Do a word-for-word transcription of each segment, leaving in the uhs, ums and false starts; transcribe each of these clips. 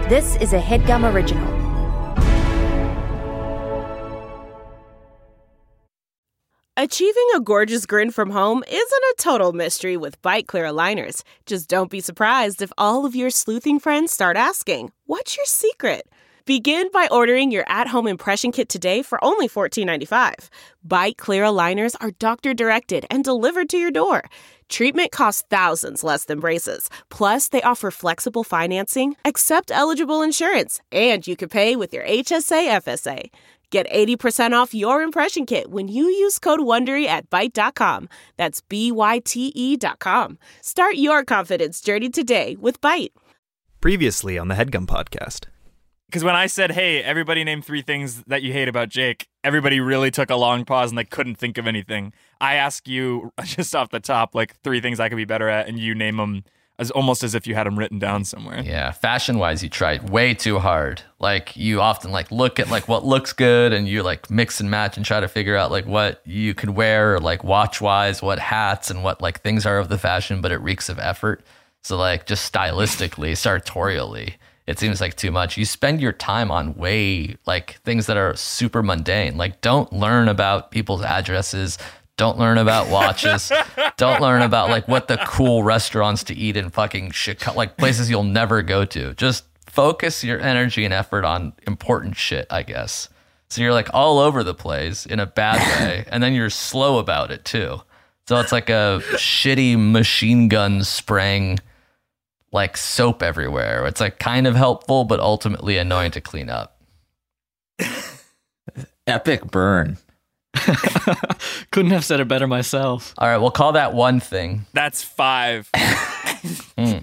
This is a HeadGum original. Achieving a gorgeous grin from home isn't a total mystery with Byte Clear aligners. Just don't be surprised if all of your sleuthing friends start asking, "What's your secret?" Begin by ordering your at-home impression kit today for only fourteen ninety-five. Byte Clear aligners are doctor-directed and delivered to your door. Treatment costs thousands less than braces. Plus, they offer flexible financing, accept eligible insurance, and you can pay with your H S A F S A. Get eighty percent off your impression kit when you use code WONDERY at byte dot com. That's B Y T E dot com. Start your confidence journey today with Byte. Previously on the HeadGum podcast. Because when I said, hey, everybody name three things that you hate about Jake, everybody really took a long pause and they couldn't think of anything. I ask you just off the top, like three things I could be better at, and you name them as almost as if you had them written down somewhere. Yeah, fashion-wise, you tried way too hard. Like, you often like look at like what looks good, and you like mix and match and try to figure out like what you could wear, or like watch-wise, what hats and what like things are of the fashion, but it reeks of effort. So like just stylistically, sartorially, it seems like too much. You spend your time on way like things that are super mundane. Like, don't learn about people's addresses. Don't learn about watches. Don't learn about like what the cool restaurants to eat in fucking Chicago, like places you'll never go to. Just focus your energy and effort on important shit, I guess. So you're like all over the place in a bad way, and then you're slow about it too. So it's like a shitty machine gun spraying like soap everywhere. It's like kind of helpful, but ultimately annoying to clean up. Epic burn. Couldn't have said it better myself. All right, we'll call that one thing. That's five. mm.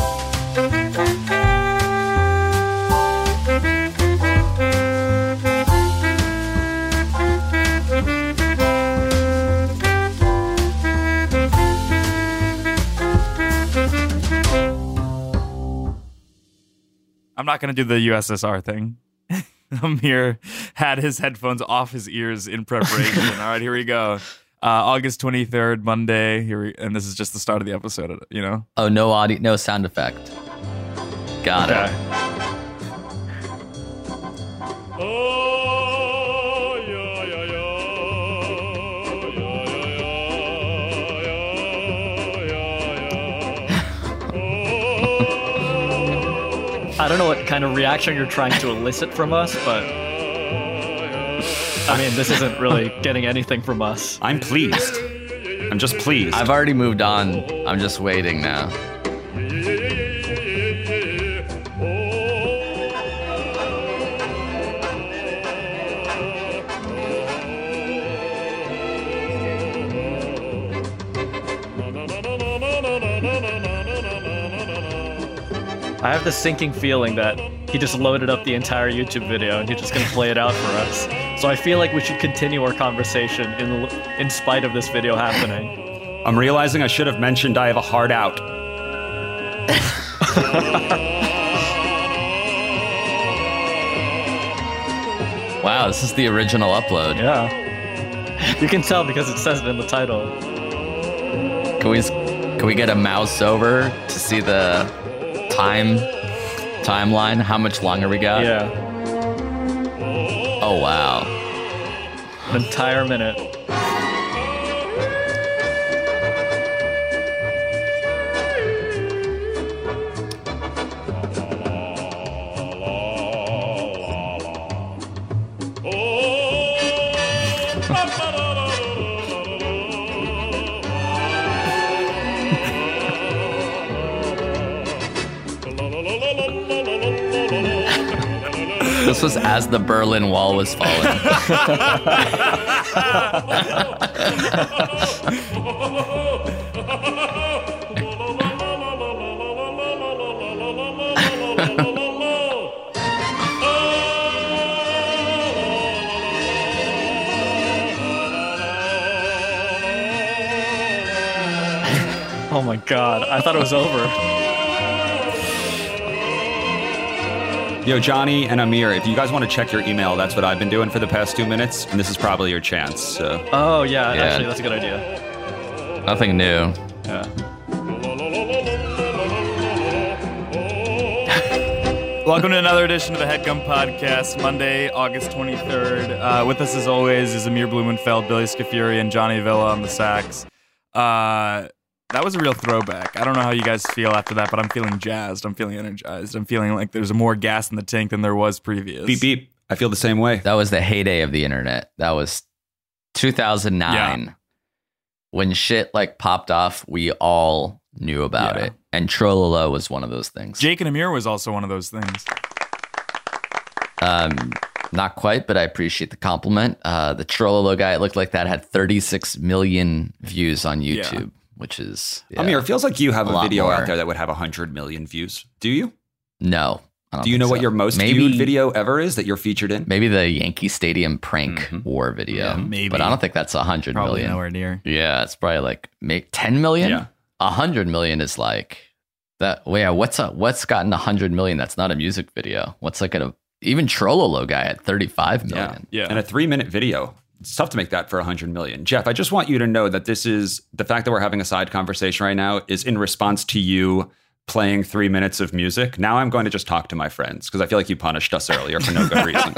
I'm not going to do the U S S R thing. Amir had his headphones off his ears in preparation. All right, here we go. Uh, August twenty-third, Monday. Here we, and this is just the start of the episode, you know? Oh, no audio, no sound effect. Got okay. it. I don't know what kind of reaction you're trying to elicit from us, but I mean, this isn't really getting anything from us. I'm pleased. I'm just pleased. I've already moved on. I'm just waiting now. I have this sinking feeling that he just loaded up the entire YouTube video and he's just going to play it out for us. So I feel like we should continue our conversation in in spite of this video happening. I'm realizing I should have mentioned I have a hard out. Wow, this is the original upload. Yeah. You can tell because it says it in the title. Can we, can we get a mouse over to see the time timeline? How much longer we got? Yeah. Oh, wow. An entire minute. This was as the Berlin Wall was falling. Oh my god, I thought it was over. Yo, Johnny and Amir, if you guys want to check your email, that's what I've been doing for the past two minutes, and this is probably your chance. So. Oh, yeah, Yeah. actually, that's a good idea. Nothing new. Yeah. Welcome to another edition of the HeadGum Podcast, Monday, August twenty-third. Uh, with us, as always, is Amir Blumenfeld, Billy Scafuri, and Johnny Villa on the sax. Uh, that was a real throwback. I don't know how you guys feel after that, but I'm feeling jazzed. I'm feeling energized. I'm feeling like there's more gas in the tank than there was previous. Beep, beep. I feel the same way. That was the heyday of the internet. That was two thousand nine. Yeah. When shit like popped off, we all knew about Yeah. it. And Trololo was one of those things. Jake and Amir was also one of those things. Um, not quite, but I appreciate the compliment. Uh, the Trololo guy, it looked like that had thirty-six million views on YouTube, Yeah. which is... Yeah, Amir, it feels like you have a a, lot video more. out there that would have one hundred million views. Do you? no. I don't Do you think know what so. your most maybe, viewed video ever is that you're featured in? Maybe the Yankee Stadium prank Mhm. war video. Yeah, maybe. But I don't think that's one hundred Probably million. nowhere near. Yeah, it's probably like make ten million. Yeah. one hundred million is like that. Well, yeah, what's a, what's gotten one hundred million? That's not a music video. What's like a even Trololo guy at thirty-five million. Yeah. And a three minute video. It's tough to make that for one hundred million. Jeff, I just want you to know that this is the fact that we're having a side conversation right now is in response to you playing three minutes of music. Now I'm going to just talk to my friends because I feel like you punished us earlier for no good reason.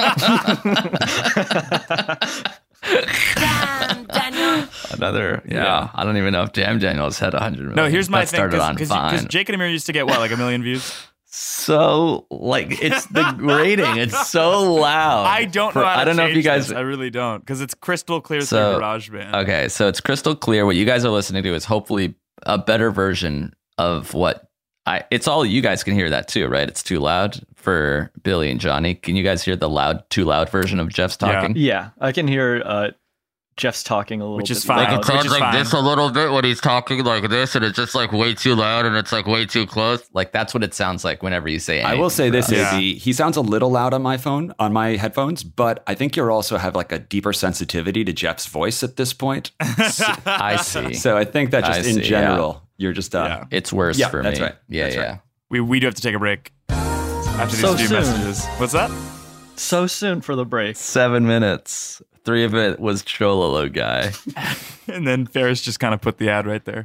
Damn, Daniel. Another, yeah, Yeah. I don't even know if Jam Daniels had one hundred million. No, here's my that thing. started on Because Vine. Jake and Amir used to get, what, like a million views? So, like, it's the rating. It's so loud. I don't know For- how to I don't know if you change guys. this. I really don't. Because it's crystal clear So, through GarageBand. Okay, so it's crystal clear. What you guys are listening to is hopefully a better version of what I. It's all you guys can hear that too, right? It's too loud for Billy and Johnny. Can you guys hear the loud, too loud version of Jeff's Yeah. talking? Yeah, I can hear uh, Jeff's talking a little Which bit is fine. loud. Like, it sounds Which is like fine. this a little bit when he's talking like this, and it's just like way too loud, and it's like way too close. Like that's what it sounds like whenever you say. I will say this, Yeah. A B. He sounds a little loud on my phone, on my headphones, but I think you also have like a deeper sensitivity to Jeff's voice at this point. I see. So I think that just I in see, general, you're just uh, Yeah. It's worse Yeah, for that's me. right. Yeah, That's yeah. right. We we do have to take a break after these So few soon. messages. What's that? So soon for the break. Seven minutes. Three of it was Trololo guy. And then Ferris just kind of put the ad right there.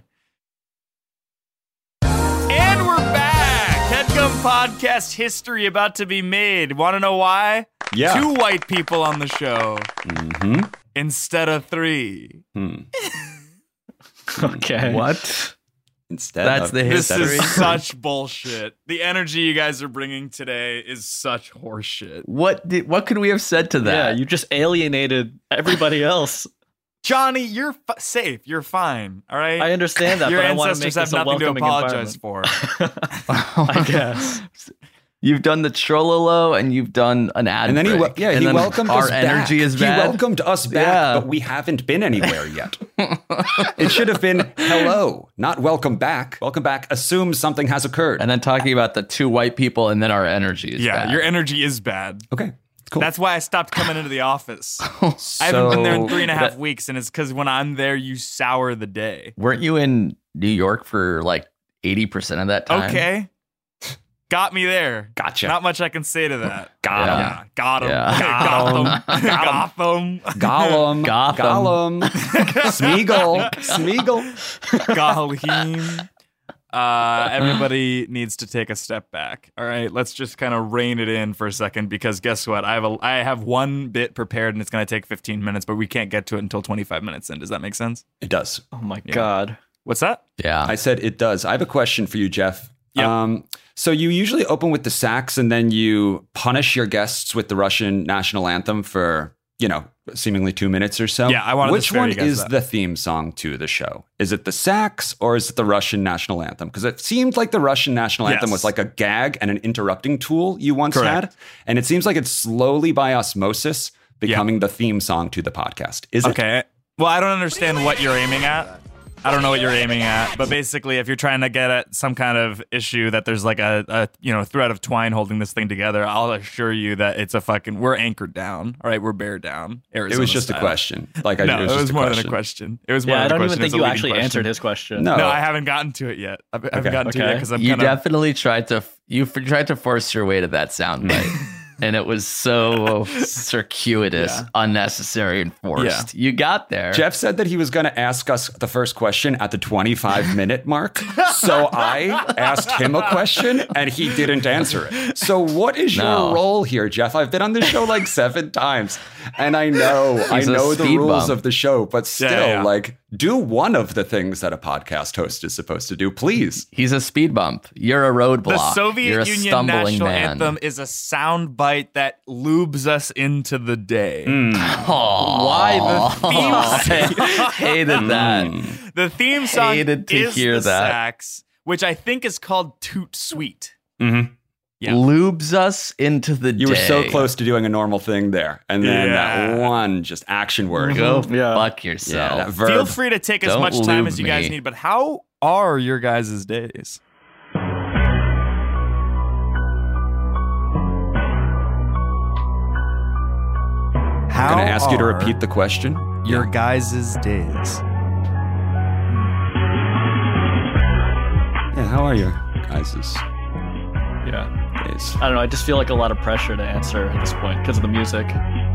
And we're back! HeadGum Podcast history about to be made. Want to know why? Yeah. Two white people on the show hmm instead of three. Hmm. Okay. What? Instead That's of, the This history. is such bullshit. The energy you guys are bringing today is such horseshit. What did? What could we have said to Yeah, that? you just alienated everybody else. Johnny, you're f- safe. You're fine. All right. I understand that, Your but I want to make ancestors this have a nothing to welcoming apologize environment. for. I guess. You've done the Trololo, and you've done an ad. and then he, break. wel- yeah, And he then welcomed our us energy back. is He bad. welcomed us back, Yeah. but we haven't been anywhere yet. It should have been hello, not welcome back. Welcome back assumes something has occurred. And then talking about the two white people, and then our energy is Yeah, bad. your energy is bad. okay, cool. That's why I stopped coming into the office. I haven't been there in three and a half that- weeks, and it's because when I'm there, you sour the day. Weren't you in New York for like eighty percent of that time? Okay. Got me there. Gotcha. Not much I can say to that. Got Yeah. Yeah, got him. Yeah. Got him. Gotham. Gollum, Gotham. Gollum, Smeagol, Smeagol. Gollum. Uh, everybody needs to take a step back. All right, let's just kind of rein it in for a second because guess what? I have a I have one bit prepared and it's going to take fifteen minutes, but we can't get to it until twenty-five minutes in. Does that make sense? It does. Oh my god. What's that? Yeah. I said it does. I have a question for you, Jeff. Yep. Um, so you usually open with the sax and then you punish your guests with the Russian national anthem for, you know, seemingly two minutes or so. Yeah, I wanted to Which spare one you guys is that. the theme song to the show? Is it the sax or is it the Russian national anthem? Because it seemed like the Russian national anthem Yes. was like a gag and an interrupting tool you once Correct. had. And it seems like it's slowly by osmosis becoming the theme song to the podcast. Is it? Okay. Well, I don't understand what you're aiming at. I don't know what you're aiming at, but basically, if you're trying to get at some kind of issue that there's like a, a you know thread of twine holding this thing together, I'll assure you that it's a fucking we're anchored down. All right, we're bear down. Arizona It was just style. a question. Like I, No, it was, just a more question. than a question. It was more Yeah, I than don't a even question. think It was a you leading actually question. answered his question. No. No, I haven't gotten to it yet. I haven't Okay. gotten to it Okay. because I'm You kind of definitely tried to you f- tried to force your way to that sound bite. and it was so circuitous, Yeah. unnecessary, and forced. You got there. Jeff said that he was going to ask us the first question at the twenty-five minute mark. So I asked him a question and he didn't answer it. So what is No. your role here, Jeff? I've been on this show like seven times and I know, I He's a know the speed rules bump. of the show, but still, Yeah, yeah. like, do one of the things that a podcast host is supposed to do, please. He's a speed bump. You're a roadblock. The Soviet You're a Union stumbling national man. anthem is a sound bite that lubes us into the day. Why the theme I hated that. The theme song Hated to is hear the that. sax, which I think is called Toot Sweet. Mm-hmm. Yeah. Lubes us into the You day. were so close to doing a normal thing there. And then Yeah. that one just action word. Go Yeah. fuck Yeah, yourself. that verb. Feel free to take as Don't much time lube as you guys me. need, but how are your guys' days? How I'm going to ask you to are repeat the question. your guys' days? Yeah, how are your guys' Yeah. days? I don't know. I just feel like a lot of pressure to answer at this point because of the music.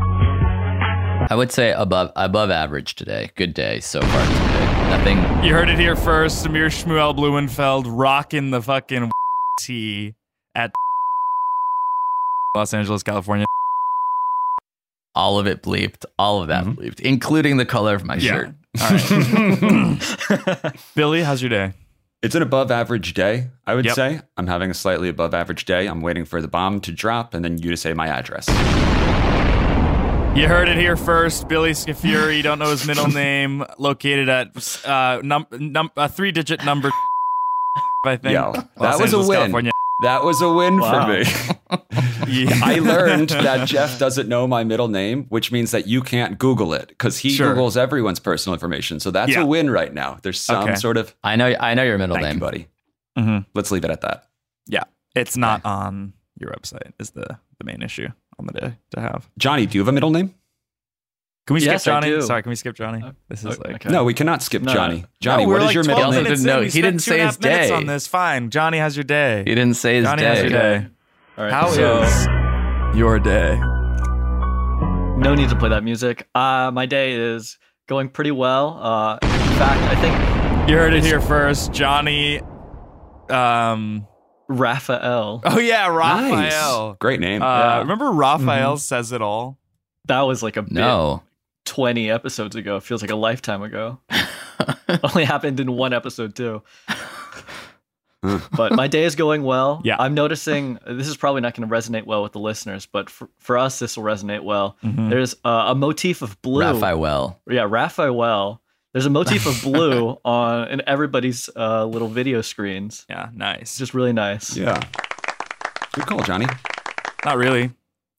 I would say above above average today. Good day so far today. Nothing. You heard it here first. Amir Shmuel Blumenfeld rocking the fucking tea at Los Angeles, California. All of it bleeped. All of that Mhm. bleeped, including the color of my shirt. All right. Billy, how's your day? It's an above average day, I would Yep. say. I'm having a slightly above average day. I'm waiting for the bomb to drop and then you to say my address. You heard it here first. Billy Scafuri, you don't know his middle name, located at uh, num- num- a three-digit number, I think. Yo, Los that was a Angeles, win. California. That was a win Wow. for me. Yeah. I learned that Jeff doesn't know my middle name, which means that you can't Google it because he Sure. Googles everyone's personal information. So that's Yeah. a win right now. There's some Okay. sort of I know. I know your middle thank name. you, buddy. Mhm. Let's leave it at that. Yeah, it's not on your website is the, the main issue on the day to have. Johnny, do you have a middle name? Can we skip Yes, I Johnny? do. Sorry, can we skip Johnny? This is Okay. like... No, we cannot skip No. Johnny. Johnny, No, what we're is like your middle twelve name? minutes No, in. We he spent didn't two and say a his half minutes day. on this. Fine. Johnny, how's your day? He didn't say his Johnny, day. how's your day? All right. How is so, your day? No need to play that music. Uh, my day is going pretty well. Uh, in fact, I think You heard it here first. Johnny... Um... Raphael. Oh, yeah, Raphael. Nice. Great name. Uh, Yeah. Remember Raphael Says It All? That was like a bit No. twenty episodes ago. It feels like a lifetime ago. Only happened in one episode too. But my day is going well. Yeah. I'm noticing this is probably not going to resonate well with the listeners, but for, for us, this will resonate well. Mhm. There's uh, a motif of blue. Raphael. Yeah, Raphael. There's a motif of blue on in everybody's uh, little video screens. Yeah, It's nice. just really nice. yeah. Good call, Johnny. Not really.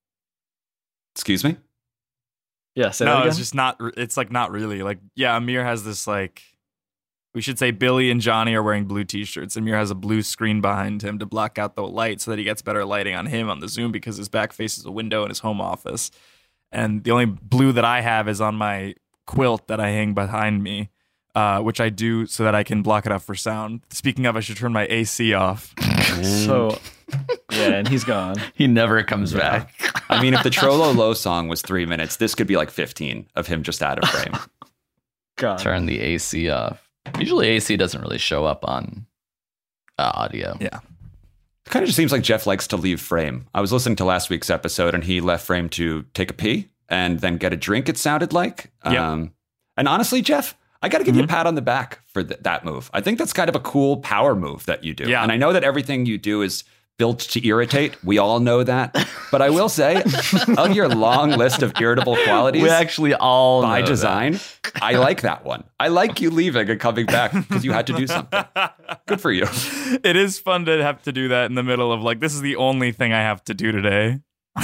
Excuse me? Yeah, say No, that again. it's just not. re- It's like not really. Like, yeah, Amir has this like. We should say Billy and Johnny are wearing blue T-shirts. Amir has a blue screen behind him to block out the light so that he gets better lighting on him on the Zoom because his back faces a window in his home office. And the only blue that I have is on my quilt that I hang behind me, uh, which I do so that I can block it out for sound. Speaking of, I should turn my A C off. So, yeah, and he's gone. He never comes back. I mean, if the Trollo Low song was three minutes, this could be like fifteen of him just out of frame. Gone. Turn the A C off. Usually A C doesn't really show up on uh, audio. Yeah. It kind of just seems like Jeff likes to leave frame. I was listening to last week's episode and he left frame to take a pee and then get a drink, it sounded like. Yeah. Um, and honestly, Jeff, I got to give you a pat on the back for th- that move. I think that's kind of a cool power move that you do. Yeah. And I know that everything you do is built to irritate. We all know that. But I will say, of your long list of irritable qualities We actually all by know design, I like that one. I like you leaving and coming back because you had to do something. Good for you. It is fun to have to do that in the middle of like, this is the only thing I have to do today.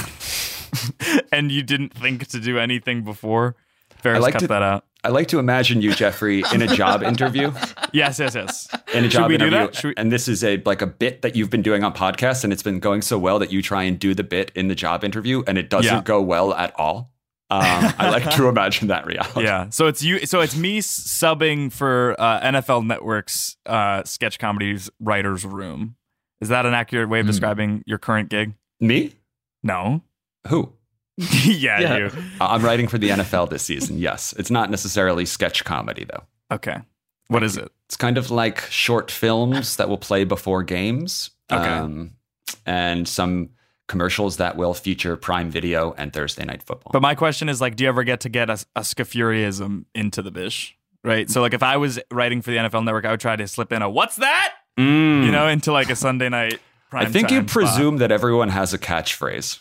And you didn't think to do anything before. Ferris, like cut to- that out. I like to imagine you, Jeffrey, in a job interview. Yes, yes, yes. In a Should job we do interview, that? Should we- and this is a like a bit that you've been doing on podcasts, and it's been going so well that you try and do the bit in the job interview, and it doesn't Yeah. go well at all. Um, I like to imagine that reality. Yeah. So it's you. So it's me subbing for uh, N F L Network's uh, sketch comedies writers room. Is that an accurate way of describing your current gig? Me? No. Who? yeah, Yeah. you. Uh, I'm writing for the N F L this season. Yes, it's not necessarily sketch comedy though. Okay. What is it? It's kind of like short films that will play before games. Okay. Um, and some commercials that will feature Prime Video and Thursday Night Football. But my question is, like, do you ever get to get a, a Scafuriism into the bish? Right? So, like, if I was writing for the N F L Network, I would try to slip in a, what's that? Mm. You know, into like a Sunday night prime I think you time presume spot. that everyone has a catchphrase.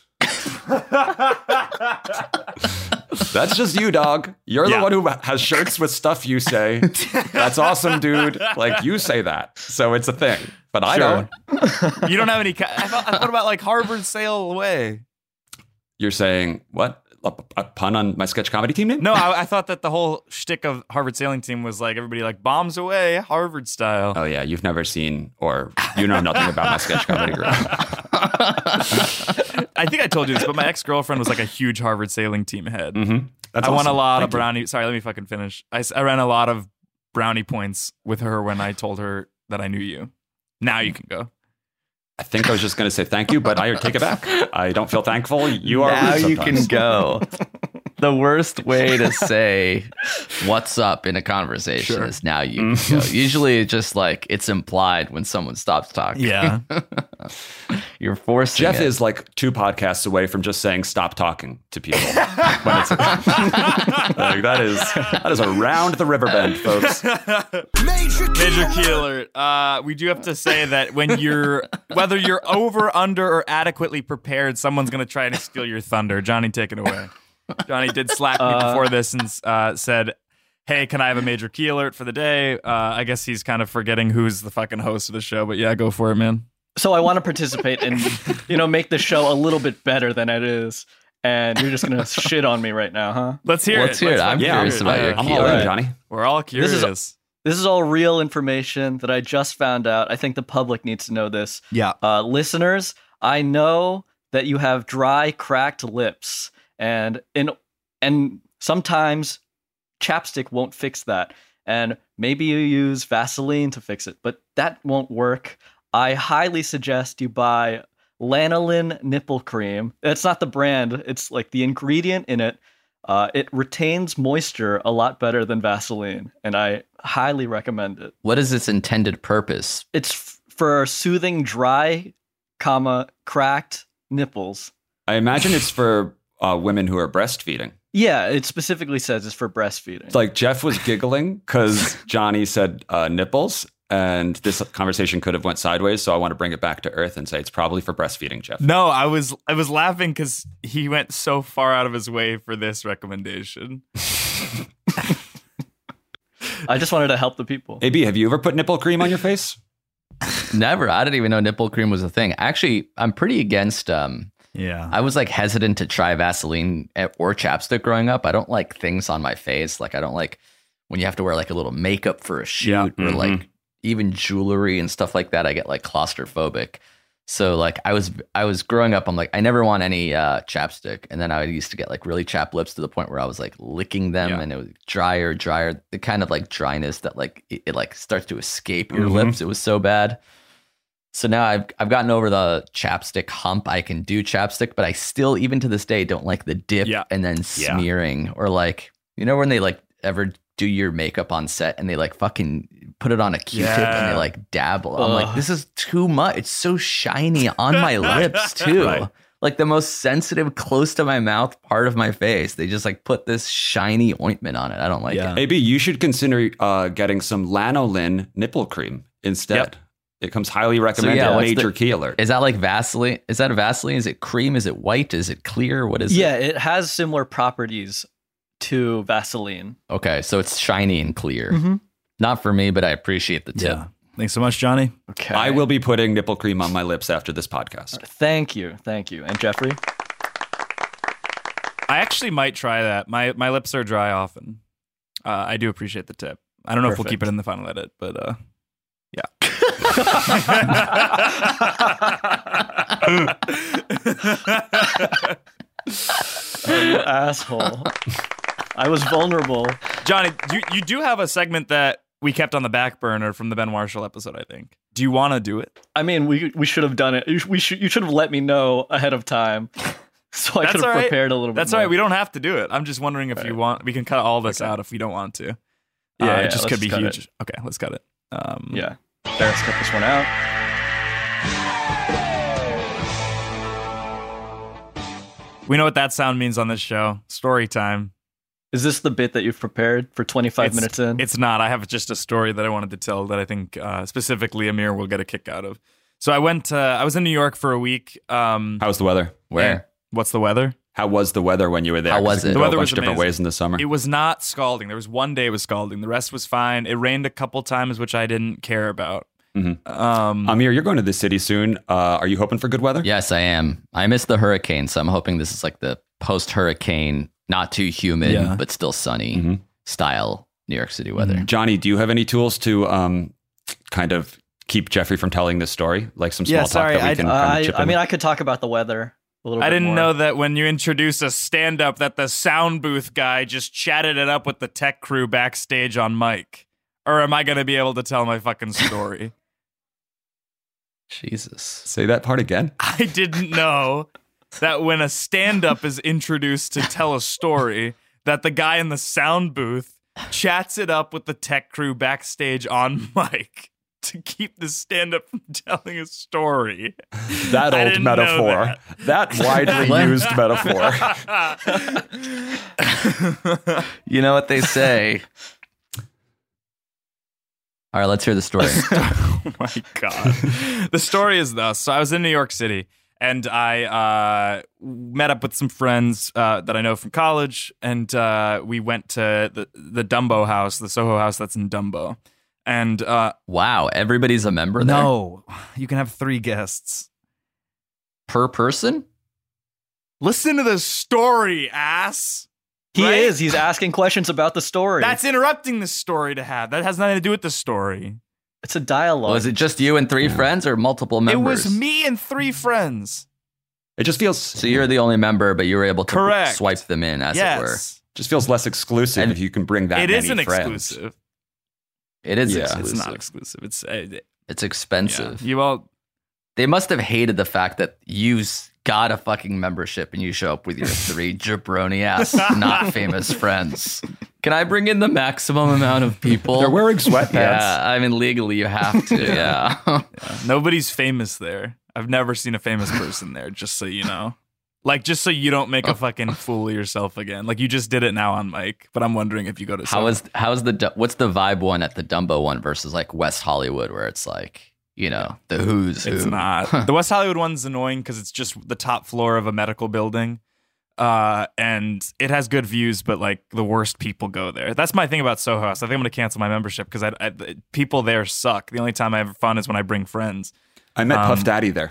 That's just you, dog. You're Yeah. the one who has shirts with stuff you say. That's awesome, dude. Like, you say that. So it's a thing. But I Sure. don't. You don't have any. Ca- I, thought, I thought about like Harvard sail away. You're saying, what? A, a pun on my sketch comedy team name? No, I, I thought that the whole shtick of Harvard sailing team was like everybody like bombs away, Harvard style. Oh, yeah. You've never seen, or you know nothing about my sketch comedy group. I think I told you this, but my ex girlfriend was like a huge Harvard sailing team head. Mm-hmm. That's I won a awesome. lot Thank of you. brownie. Sorry, let me fucking finish. I, s- I ran a lot of brownie points with her when I told her that I knew you. Now you can go. I think I was just going to say thank you, but I take it back. I don't feel thankful. You are now rude you can sometimes. go. The worst way to say what's up in a conversation Sure. is now you can go. Usually it's just like it's implied when someone stops talking. Yeah. You're forcing Jeff it. is like two podcasts away from just saying stop talking to people. when it's like, that is that is around the riverbend, folks. Major key alert. Uh, we do have to say that when you're, whether you're over, under, or adequately prepared, someone's going to try to steal your thunder. Johnny, take it away. Johnny did slack me Uh, before this and uh, said, hey, can I have a major key alert for the day? Uh, I guess he's kind of forgetting who's the fucking host of the show, but yeah, go for it, man. So I want to participate and, you know, make the show a little bit better than it is. And you're just going to shit on me right now, huh? Let's hear Let's it. hear it. Let's I'm fucking curious hear it. about your Yeah. I'm key all in, alert. Johnny. We're all curious. This is- This is all real information that I just found out. I think the public needs to know this. Yeah. Uh, listeners, I know that you have dry, cracked lips, and in and sometimes chapstick won't fix that. And maybe you use Vaseline to fix it, but that won't work. I highly suggest you buy Lanolin nipple cream. It's not the brand; it's like the ingredient in it. Uh, it retains moisture a lot better than Vaseline, and I highly recommend it. What is its intended purpose? It's f- for soothing dry, comma cracked nipples. I imagine it's for uh, women who are breastfeeding. Yeah, it specifically says it's for breastfeeding. It's like Jeff was giggling because Johnny said uh, nipples, and this conversation could have went sideways. So I want to bring it back to earth and say it's probably for breastfeeding, Jeff. No, I was I was laughing because he went so far out of his way for this recommendation. I just wanted to help the people. A B, have you ever put nipple cream on your face? Never. I didn't even know nipple cream was a thing. Actually, I'm pretty against. Um, Yeah. I was like hesitant to try Vaseline or chapstick growing up. I don't like things on my face. Like I don't like when you have to wear like a little makeup for a shoot Yeah. or Mhm. like even jewelry and stuff like that. I get like claustrophobic. So like I was I was growing up, I'm like, I never want any uh, chapstick. And then I used to get like really chapped lips to the point where I was like licking them Yeah. and it was drier, drier, the kind of like dryness that like it, it like starts to escape your Mhm. lips. It was so bad. So now I've I've gotten over the chapstick hump. I can do chapstick, but I still, even to this day, don't like the dip Yeah. and then Yeah. smearing or like, you know, when they like ever do your makeup on set and they like fucking put it on a Q-tip and Yeah. they like dabble. I'm like, Ugh. this is too much. It's so shiny on my lips too. Right. Like the most sensitive, close to my mouth part of my face. They just like put this shiny ointment on it. I don't like Yeah. it. A B, you should consider uh, getting some Lanolin nipple cream instead. Yep. It comes highly recommended. yeah, what's Major the- key alert. Is that like Vaseline? Is that a Vaseline? Is it cream? Is it white? Is it clear? What is it? Yeah, it has similar properties to Vaseline. Okay, so it's shiny and clear. Mhm. Not for me, but I appreciate the tip. Yeah. Thanks so much, Johnny. Okay. I will be putting nipple cream on my lips after this podcast. Thank you. Thank you. And Jeffrey? I actually might try that. My my lips are dry often. Uh, I do appreciate the tip. I don't know if we'll keep Perfect. it in the final edit, but uh, Oh, you asshole. I was vulnerable. Johnny, you, you do have a segment that we kept on the back burner from the Ben Marshall episode, I think. Do you want to do it? I mean, we we should have done it. You, sh- we should you should have let me know ahead of time, so I That's could have all right. prepared a little bit. That's more. all right. We don't have to do it. I'm just wondering if Right. you want. We can cut all this Okay. out if we don't want to. Yeah, uh, yeah, it just let's could be cut huge. it. Okay, let's cut it. Um, Yeah. There, let's cut this one out. We know what that sound means on this show. Story time. Is this the bit that you've prepared for twenty-five It's- minutes in? It's not. I have just a story that I wanted to tell that I think uh, specifically Amir will get a kick out of. So I went. Uh, I was in New York for a week. Um, How's the weather? Where? What's the weather? How was the weather when you were there? How 'Cause was can it? go The weather a bunch was of different amazing. ways in the summer. It was not scalding. There was one day it was scalding. The rest was fine. It rained a couple times, which I didn't care about. Mhm. Um, Amir, you're going to the city soon. Uh, are you hoping for good weather? Yes, I am. I missed the hurricane, so I'm hoping this is like the post-hurricane, not too humid, Yeah. but still sunny Mhm. style New York City weather. Johnny, do you have any tools to um, kind of keep Jeffrey from telling this story? Like some small Yeah, talk sorry, that we I- can Uh, kind of I, chip I in mean, with? I could talk about the weather a little I bit didn't more. know that when you introduced a stand-up that the sound booth guy just chatted it up with the tech crew backstage on mic. Or am I going to be able to tell my fucking story? Jesus. Say that part again. I didn't know that when a stand-up is introduced to tell a story, that the guy in the sound booth chats it up with the tech crew backstage on mic to keep the stand-up from telling a story. That I old didn't know metaphor. that. That widely used metaphor. You know what they say. All right, let's hear the story. Oh my God. The story is thus. So I was in New York City and I uh, met up with some friends uh, that I know from college. And uh, we went to the, the Dumbo house, the Soho house that's in Dumbo. And uh, Wow, everybody's a member there? no, you can have three guests. Per person? Listen to the story, ass. He Right? is. He's asking questions about the story. That's interrupting the story to have. That has nothing to do with the story. It's a dialogue. Was it just you and three friends or multiple members? It was me and three friends. It just feels So you're the only member, but you were able to Correct. swipe them in, as it were. Yes. just feels less exclusive And if you can bring that It many isn't friends. exclusive. It is Yeah. exclusive. It's not exclusive. It's uh, It's yeah. expensive. You all They must have hated the fact that you s- got a fucking membership and you show up with your three jabroni ass, not famous friends. Can I bring in the maximum amount of people? They're wearing sweatpants. Yeah, I mean, legally you have to. Yeah. nobody's famous there. I've never seen a famous person there, just so you know. Like, just so you don't make a fucking fool of yourself again. Like, you just did it now on mic, but I'm wondering if you go to How is how's the Du- what's the vibe one at the Dumbo one versus like West Hollywood where it's like, you know, the who's who? It's not. The West Hollywood one's annoying because it's just the top floor of a medical building. Uh, and it has good views, but like the worst people go there. That's my thing about Soho House. I think I'm going to cancel my membership because I, I, people there suck. The only time I have fun is when I bring friends. I met Um, Puff Daddy there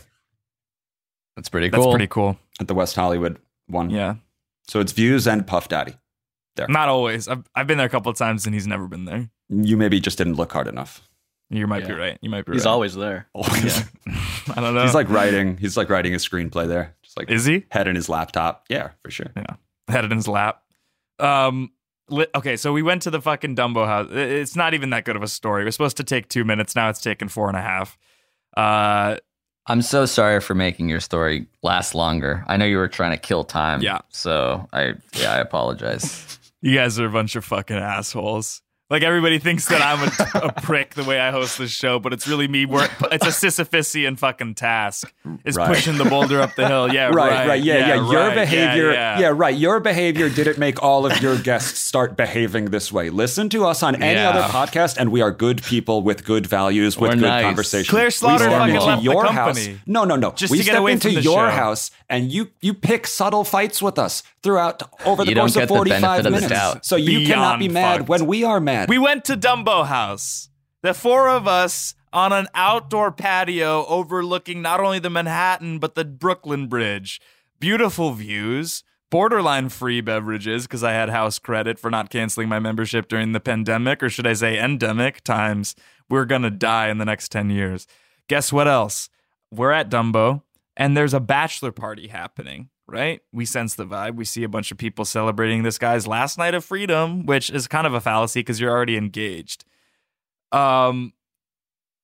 That's pretty That's cool. pretty cool. at the West Hollywood one. Yeah. So it's Views and Puff Daddy. Not always. I've, I've been there a couple of times and he's never been there. You maybe just didn't look hard enough. You might be Yeah. right. You might be He's right. always there. I don't know. He's like writing. He's like writing a screenplay there. Just like Is he? head in his laptop. Yeah, for sure. Had it in his lap. Um. Li- okay, so we went to the fucking Dumbo house. I- It's not even that good of a story. It was supposed to take two minutes. Now it's taken four and a half. Uh. I'm so sorry for making your story last longer. I know you were trying to kill time. Yeah. So I yeah, I apologize. You guys are a bunch of fucking assholes. Like, everybody thinks that I'm a, a prick the way I host this show, but it's really me. Work, it's a Sisyphusian fucking task. It's Right. pushing the boulder up the hill. Yeah, Right, right. right, yeah, yeah. Your right, behavior, yeah, yeah, yeah. right. Your behavior didn't make all of your guests start behaving this way. Listen to us on any Yeah. other podcast, and we are good people with good values, with We're good nice. conversation. Claire Slaughter we step fucking into left the your company. house. No, no, no. Just we to get step away into from the your show. house, and you you pick subtle fights with us throughout over the You don't course of get the forty-five benefit of the minutes. doubt. So you cannot Beyond be mad fucked. when we are mad. We went to Dumbo House. The four of us on an outdoor patio overlooking not only the Manhattan, but the Brooklyn Bridge. Beautiful views, borderline free beverages because I had house credit for not canceling my membership during the pandemic, or should I say endemic times. We're going to die in the next ten years. Guess what else? We're at Dumbo, and there's a bachelor party happening. Right? We sense the vibe. We see a bunch of people celebrating this guy's last night of freedom, which is kind of a fallacy because you're already engaged. Um,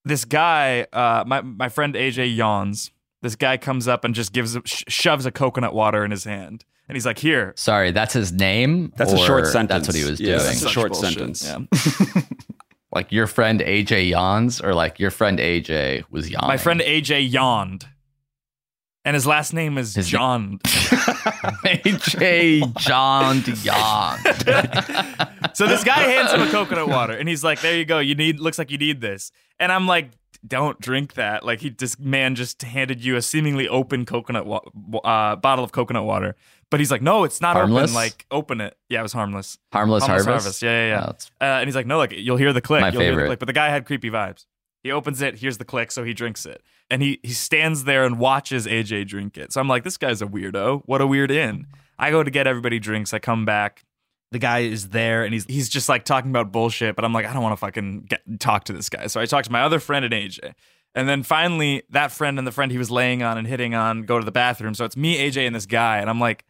this guy, uh, my my friend A J yawns. This guy comes up and just gives a, sh- shoves a coconut water in his hand, and he's like, "Here." Sorry, that's his name? That's a Or short sentence. That's what he was Yeah, doing. that's a Such short bullshit. sentence. Yeah. Like your friend A J yawns, or like your friend A J was yawning? My friend A J yawned, and his last name is His John. A J John yawned. So this guy hands him a coconut water, and he's like, "There you go. You need. Looks like you need this." And I'm like, "Don't drink that." Like he, this man just handed you a seemingly open coconut wa- uh, bottle of coconut water, but he's like, "No, it's not Harmless? open. Like open it." Yeah, it was harmless. Harmless, Harmless harvest. harvest. Yeah, yeah, yeah. Oh, it's- Uh, and he's like, "No, like you'll hear the click. My you'll hear the favorite. click." But the guy had creepy vibes. He opens it, hears the click, so he drinks it. And he he stands there and watches A J drink it. So I'm like, this guy's a weirdo. What a weird in. I go to get everybody drinks. I come back. The guy is there, and he's he's just like talking about bullshit. But I'm like, I don't want to fucking get, talk to this guy. So I talk to my other friend and A J. And then finally, that friend and the friend he was laying on and hitting on go to the bathroom. So it's me, A J, and this guy. And I'm like,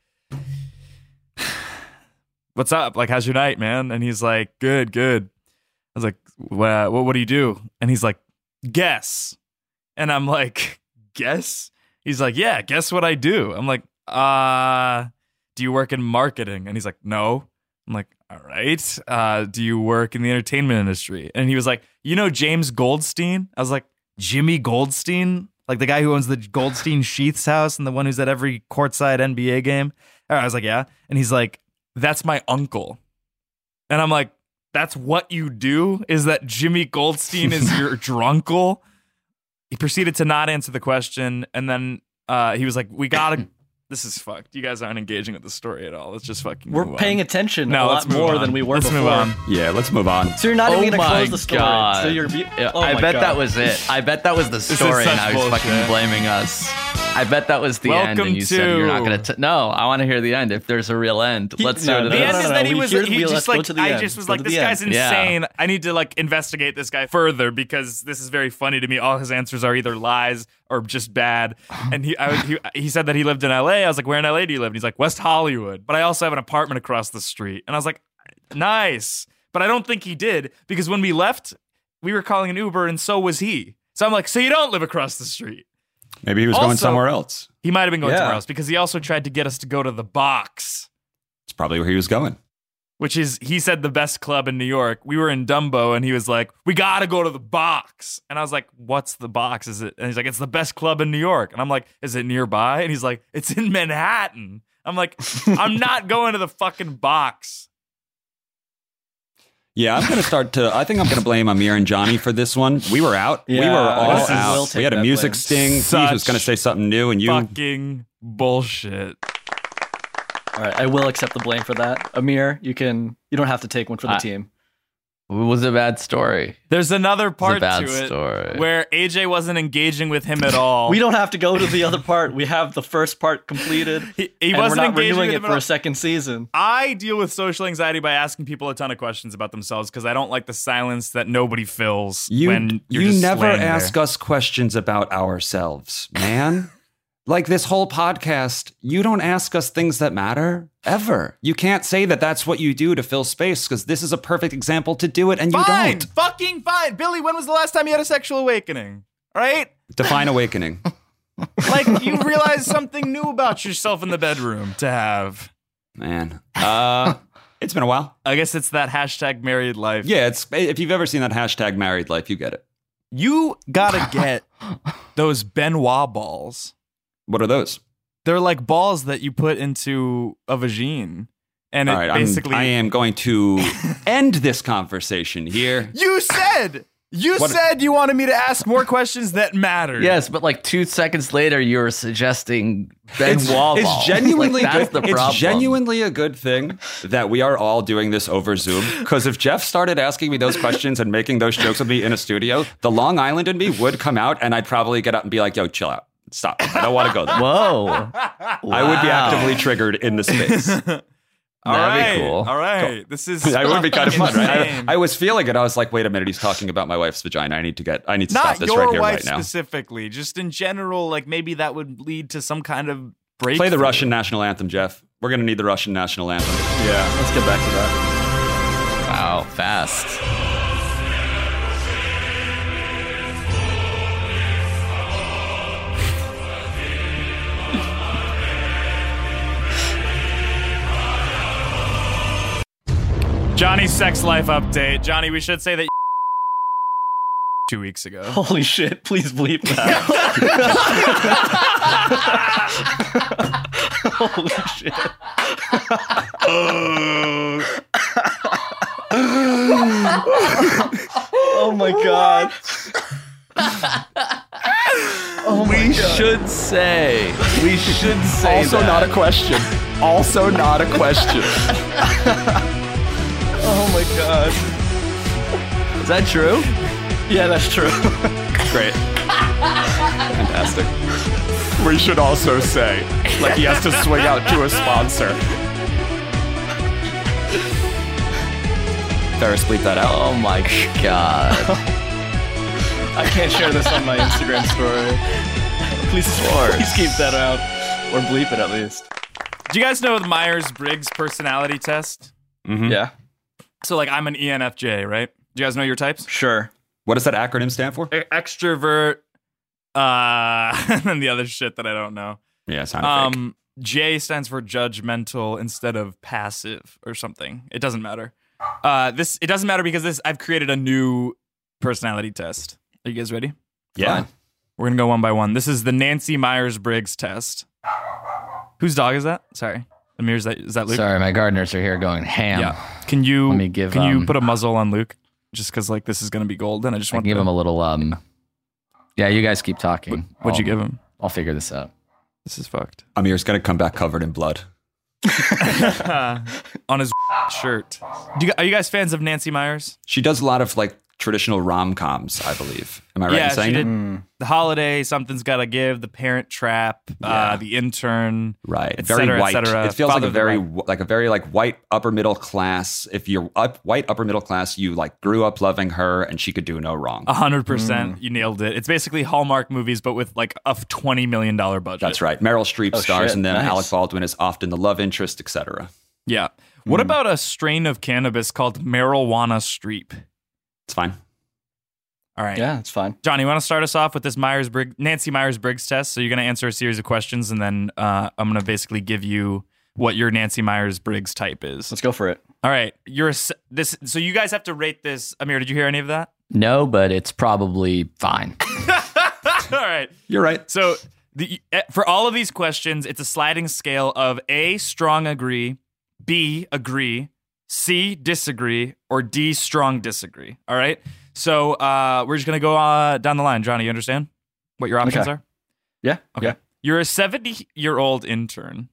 what's up? Like, how's your night, man? And he's like, good, good. I was like, well, what, what do you do? And he's like, guess. And I'm like, guess? He's like, yeah, guess what I do? I'm like, uh, do you work in marketing? And he's like, no. I'm like, all right. Uh, do you work in the entertainment industry? And he was like, you know James Goldstein? I was like, Jimmy Goldstein? Like the guy who owns the Goldstein Sheaths house and the one who's at every courtside N B A game? I was like, yeah. And he's like, that's my uncle. And I'm like, that's what you do? Is that Jimmy Goldstein is your drunkle? He proceeded to not answer the question. And then uh, he was like, we gotta, this is fucked. You guys aren't engaging with the story at all. Let's just fucking We're move paying on. attention No, a let's lot move more on. than we were Let's before. move on. Yeah, let's move on. So you're not Oh even gonna my close the story. God. So you're. Be- Yeah, oh I my bet God. that was it. I bet that was the is story, and such I was bullshit. fucking blaming us. I bet that was the end, Welcome and you said you're not to- going to. No, I want to hear the end. If there's a real end, He- let's no, hear no, the The no, end no, is no, that he we was hear- he we- just let's go like to the I end. just was Go like, to this the guy's end. Yeah. insane. I need to like investigate this guy further because this is very funny to me. All his answers are either lies or just bad. And he I, he he said that he lived in L A. I was like, where in L A do you live? And he's like, West Hollywood. But I also have an apartment across the street. And I was like, nice. But I don't think he did because when we left, we were calling an Uber and so was he. So I'm like, so you don't live across the street. Maybe he was going Also- somewhere else. He might have been going Yeah. somewhere else because he also tried to get us to go to the Box, It's probably where he was going. which is, he said, the best club in New York. We were in Dumbo and he was like, we got to go to the Box. And I was like, what's the Box? Is it? And he's like, it's the best club in New York. And I'm like, is it nearby? And he's like, it's in Manhattan. I'm like, I'm not going to the fucking Box. Yeah, I'm going to start to. I think I'm going to blame Amir and Johnny for this one. We were out. we Yeah, were I all guess I will out. take We had a that music blame. sting. He Such was going to say something new, and you. Fucking bullshit. All right, I will accept the blame for that. Amir, you can. You don't have to take one for the I- team. It was a bad story. There's another part bad to it story. where A J wasn't engaging with him at all. We don't have to go to the other part. We have the first part completed. He, he and wasn't we're not engaging renewing with it him at for all. a second season. I deal with social anxiety by asking people a ton of questions about themselves because I don't like the silence that nobody fills You, when you're you just never laying ask there. us questions about ourselves, man. Like this whole podcast, you don't ask us things that matter ever. You can't say that that's what you do to fill space because this is a perfect example to do it, and you Fine, don't. fucking fine. Billy, when was the last time you had a sexual awakening? All right? Define awakening. Like you realized something new about yourself in the bedroom to have. Man, uh, it's been a while. I guess it's that hashtag married life. Yeah, it's if you've ever seen that hashtag married life, you get it. You gotta get those Benoit balls. What are those? They're like balls that you put into a vagine. And it All right, I'm- basically I am going to end this conversation here. You said you What- said you wanted me to ask more questions that matter. Yes, but like two seconds later, you were suggesting Ben It's, Wall. it's genuinely like, that's good. the problem. It's genuinely a good thing that we are all doing this over Zoom. Because if Jeff started asking me those questions and making those jokes with me in a studio, the Long Island in me would come out, and I'd probably get up and be like, "Yo, chill out, stop. I don't want to go there." Whoa. I would be Wow. actively triggered in the space. All That'd right, be cool. all right. This is That would be kind of fun, right? insane. I, I was feeling it. I was like, "Wait a minute, he's talking about my wife's vagina. I need to get. I need to Not stop this your right here, wife right now." specifically, just in general. Like maybe that would lead to some kind of break. Play the Russian national anthem, Jeff. We're gonna need the Russian national anthem. Yeah, let's get back to that. Wow, fast. Johnny's sex life update. Johnny, we should say that two weeks ago. Holy shit, please bleep that. Holy shit. Oh my god. Oh my we god. should say. We should say Also that. not a question. Also not a question. Oh my god. Is that true? Yeah, that's true. Great. Fantastic. We should also say, like he has to swing out to a sponsor. Ferris, bleep that out. Oh my god. I can't share this on my Instagram story. Please, please keep that out. Or bleep it at least. Do you guys know the Myers-Briggs personality test? Mm-hmm. Yeah. So, like, I'm an E N F J, right? Do you guys know your types? Sure. What does that acronym stand for? E- extrovert, uh, and then the other shit that I don't know. Yeah, it's kind of Um, J stands for judgmental instead of passive or something. It doesn't matter. Uh, this it doesn't matter because this I've created a new personality test. Are you guys ready? Yeah. Fine. We're gonna go one by one. This is the Nancy Myers-Briggs test. Whose dog is that? Sorry, Amir, is that is that Luke? Sorry, my gardeners are here going ham. Yeah. Can you Let me give, can you um, put a muzzle on Luke? Just because like this is gonna be gold, and I just I want can give to, him a little. Um, yeah, you guys keep talking. What'd you I'll- give him? I'll figure this out. This is fucked. Amir's gonna come back covered in blood. On his shirt. Do you, are you guys fans of Nancy Myers? She does a lot of like traditional rom-coms, I believe. Am I right yeah, in saying she it? did. The Holiday, Something's Gotta Give, The Parent Trap, Yeah. uh, The Intern, Right, et very cetera, et white. cetera. It feels Father like a of the very, Bride. like a very like white upper middle class. If you're up, white upper middle class, you like grew up loving her, and she could do no wrong. A hundred percent, you nailed it. It's basically Hallmark movies, but with like a twenty million dollar budget. That's right. Meryl Streep Oh, stars shit. in them. Nice. Alec Baldwin is often the love interest, et cetera. Yeah. What about a strain of cannabis called Marijuana Streep? It's fine. All right. Yeah, it's fine. Johnny, you want to start us off with this Myers-Briggs, Nancy Myers-Briggs test? So you're going to answer a series of questions, and then uh, I'm going to basically give you what your Nancy Myers-Briggs type is. Let's go for it. All right. You're a, s- this. So you guys have to rate this. Amir, did you hear any of that? No, but it's probably fine. All right. You're right. So the, eh, for all of these questions, it's a sliding scale of A, strong agree, B, agree, C, disagree, or D, strong disagree. All right. So uh, we're just going to go uh, down the line. Johnny, you understand what your options Okay. are? Yeah. Okay. Yeah. You're a seventy-year-old intern.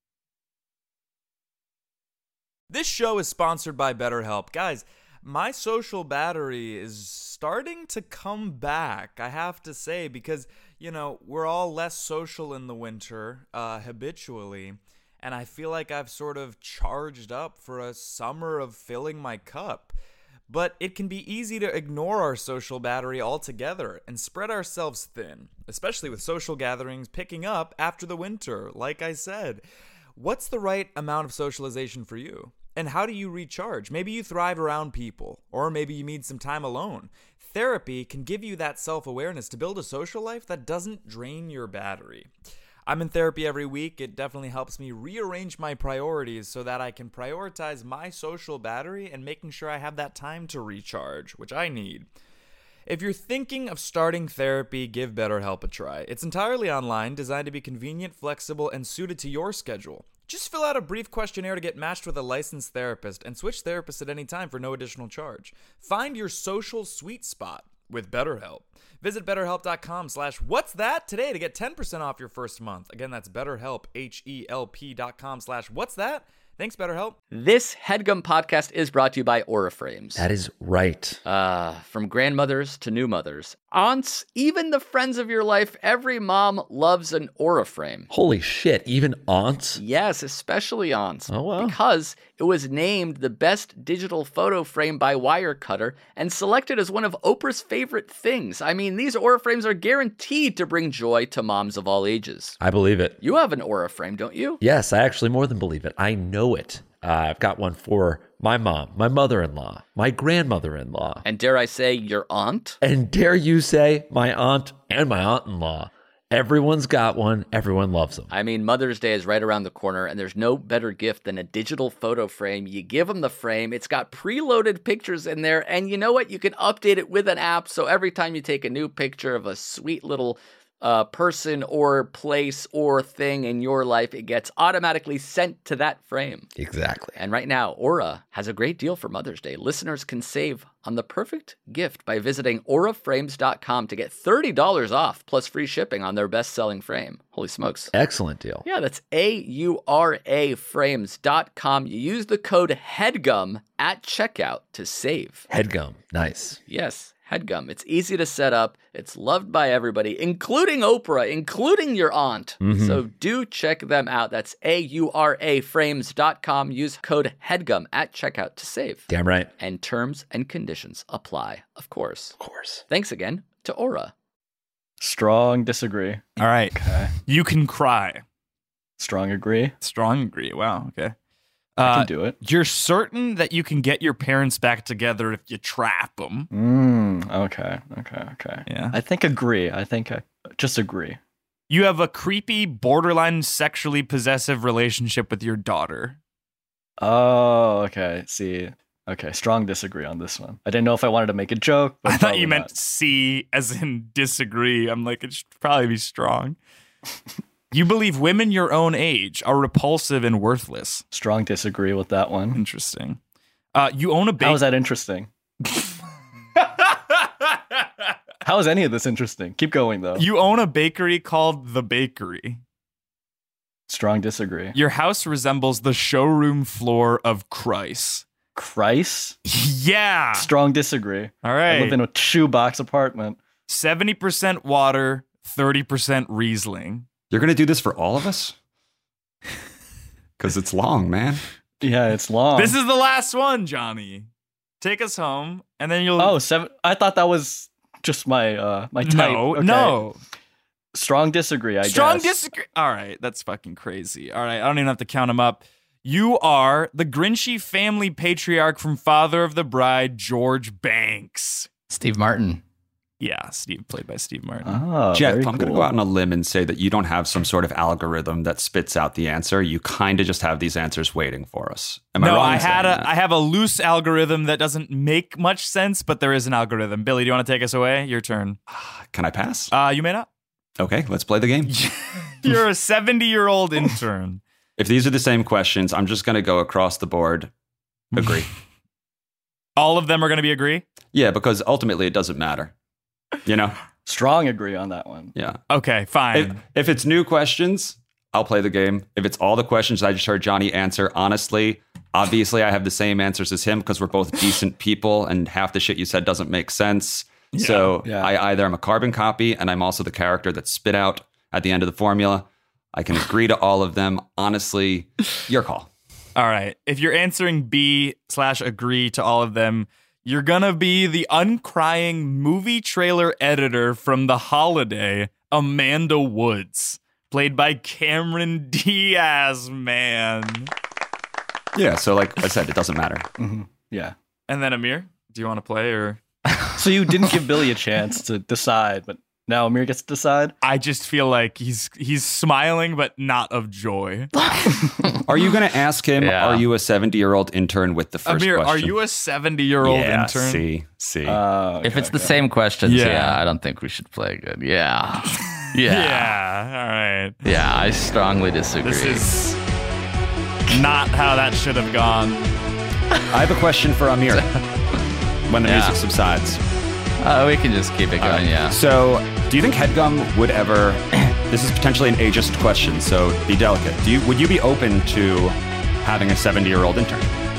This show is sponsored by BetterHelp. Guys, my social battery is starting to come back, I have to say, because, you know, we're all less social in the winter uh, habitually, and I feel like I've sort of charged up for a summer of filling my cup. But it can be easy to ignore our social battery altogether and spread ourselves thin, especially with social gatherings picking up after the winter, like I said. What's the right amount of socialization for you? And how do you recharge? Maybe you thrive around people, or maybe you need some time alone. Therapy can give you that self-awareness to build a social life that doesn't drain your battery. I'm in therapy every week. It definitely helps me rearrange my priorities so that I can prioritize my social battery and making sure I have that time to recharge, which I need. If you're thinking of starting therapy, give BetterHelp a try. It's entirely online, designed to be convenient, flexible, and suited to your schedule. Just fill out a brief questionnaire to get matched with a licensed therapist and switch therapists at any time for no additional charge. Find your social sweet spot with BetterHelp. Visit betterhelp.com slash what's that today to get ten percent off your first month. Again, that's betterhelp, H-E-L-P dot com slash what's that. Thanks, BetterHelp. This HeadGum podcast is brought to you by Auriframes. That is right. Uh, from grandmothers to new mothers, aunts, even the friends of your life, every mom loves an Auriframe. Holy shit, even aunts? Yes, especially aunts. Oh, wow. Because it was named the best digital photo frame by Wirecutter and selected as one of Oprah's favorite things. I mean, these Auriframes are guaranteed to bring joy to moms of all ages. I believe it. You have an Auriframe, don't you? Yes, I actually more than believe it. I know it. Uh, I've got one for my mom, my mother-in-law, my grandmother-in-law, And dare I say, your aunt? and dare you say, my aunt and my aunt-in-law. Everyone's got one. Everyone loves them. I mean, Mother's Day is right around the corner, and there's no better gift than a digital photo frame. You give them the frame. It's got preloaded pictures in there, and you know what? You can update it with an app, so every time you take a new picture of a sweet little uh, person or place or thing in your life, it gets automatically sent to that frame. Exactly. And right now, Aura has a great deal for Mother's Day. Listeners can save on the perfect gift by visiting aura frames dot com to get thirty dollars off plus free shipping on their best-selling frame. Holy smokes. Excellent deal. Yeah, that's A U R A frames dot com. You use the code HEADGUM at checkout to save. Headgum. Nice. Yes. HEADGUM. It's easy to set up. It's loved by everybody, including Oprah, including your aunt. Mm-hmm. So do check them out. That's A U R A frames dot com. Use code HEADGUM at checkout to save. Damn right. And terms and conditions apply, of course. Of course. Thanks again to Aura. Strong disagree. All right. Okay. You can cry. Strong agree. Strong agree. Wow. Okay. I Uh, can do it. You're certain that you can get your parents back together if you trap them. Mm, okay. Okay. Okay. Yeah. I think agree. I think I just agree. You have a creepy, borderline sexually possessive relationship with your daughter. Oh, okay. See. Okay. Strong disagree on this one. I didn't know if I wanted to make a joke. But I thought you probably meant not. C as in disagree. I'm like, it should probably be strong. You believe women your own age are repulsive and worthless. Strong disagree with that one. Interesting. Uh, you own a How bakery. is that interesting? How is any of this interesting? Keep going though. You own a bakery called The Bakery. Strong disagree. Your house resembles the showroom floor of Christ. Christ? Yeah. Strong disagree. All I right. live in a shoebox apartment. seventy percent water, thirty percent Riesling. You're going to do this for all of us? Because it's long, man. Yeah, it's long. This is the last one, Johnny. Take us home, and then you'll. Oh, seven. I thought that was just my uh my type. no, Okay. no. Strong disagree. I Strong guess. disagree. All right, that's fucking crazy. All right, I don't even have to count them up. You are the Grinchy family patriarch from Father of the Bride, George Banks. Steve Martin. Yeah, Steve, played by Steve Martin. Ah, Jeff, very I'm going to cool. go out on a limb and say that you don't have some sort of algorithm that spits out the answer. You kind of just have these answers waiting for us. Am I no, wrong I in had saying a, that? I have a loose algorithm that doesn't make much sense, but there is an algorithm. Billy, do you want to take us away? Your turn. Can I pass? Uh, you may not. Okay, let's play the game. You're a seventy-year-old intern. If these are the same questions, I'm just going to go across the board. Agree. All of them are going to be agree? Yeah, because ultimately it doesn't matter. You know? Strong agree on that one. Yeah. Okay, fine. If, if it's new questions, I'll play the game. If it's all the questions I just heard Johnny answer, honestly, obviously I have the same answers as him because we're both decent people and half the shit you said doesn't make sense. Yeah. So Yeah. I either am a carbon copy and I'm also the character that's spit out at the end of the formula. I can agree to all of them. Honestly, your call. All right. If you're answering B slash agree to all of them, you're going to be the uncrying movie trailer editor from The Holiday, Amanda Woods, played by Cameron Diaz, man. Yeah, so like I said, it doesn't matter. Mm-hmm. Yeah. And then Amir, do you want to play or? So you didn't give Billy a chance to decide, but now Amir gets to decide. I just feel like he's he's smiling, but not of joy. Are you going to ask him, Yeah. are you a seventy-year-old intern with the first Amir, question? are you a seventy-year-old yeah, intern? see, see. Uh, If okay, it's the okay. same questions, Yeah. yeah. I don't think we should play good. Yeah. Yeah. Yeah. All right. Yeah, I strongly disagree. This is not how that should have gone. I have a question for Amir when the Yeah. music subsides. Uh, we can just keep it going, yeah. So, do you think HeadGum would ever? This is potentially an ageist question, so be delicate. Do you would you be open to having a seventy-year-old intern?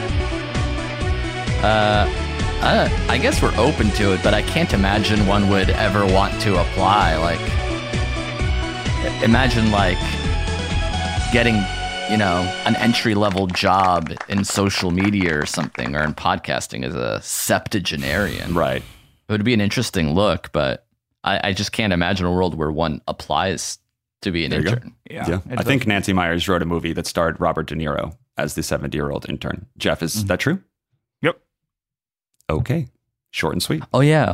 Uh, uh, I guess we're open to it, but I can't imagine one would ever want to apply. Like, imagine like getting, you know, an entry-level job in social media or something, or in podcasting as a septuagenarian. Right. It would be an interesting look, but I, I just can't imagine a world where one applies to be an There you go. intern. Yeah. I think Nancy Myers wrote a movie that starred Robert De Niro as the seventy-year-old intern. Jeff, is that true? Yep. Okay. Short and sweet. Oh yeah,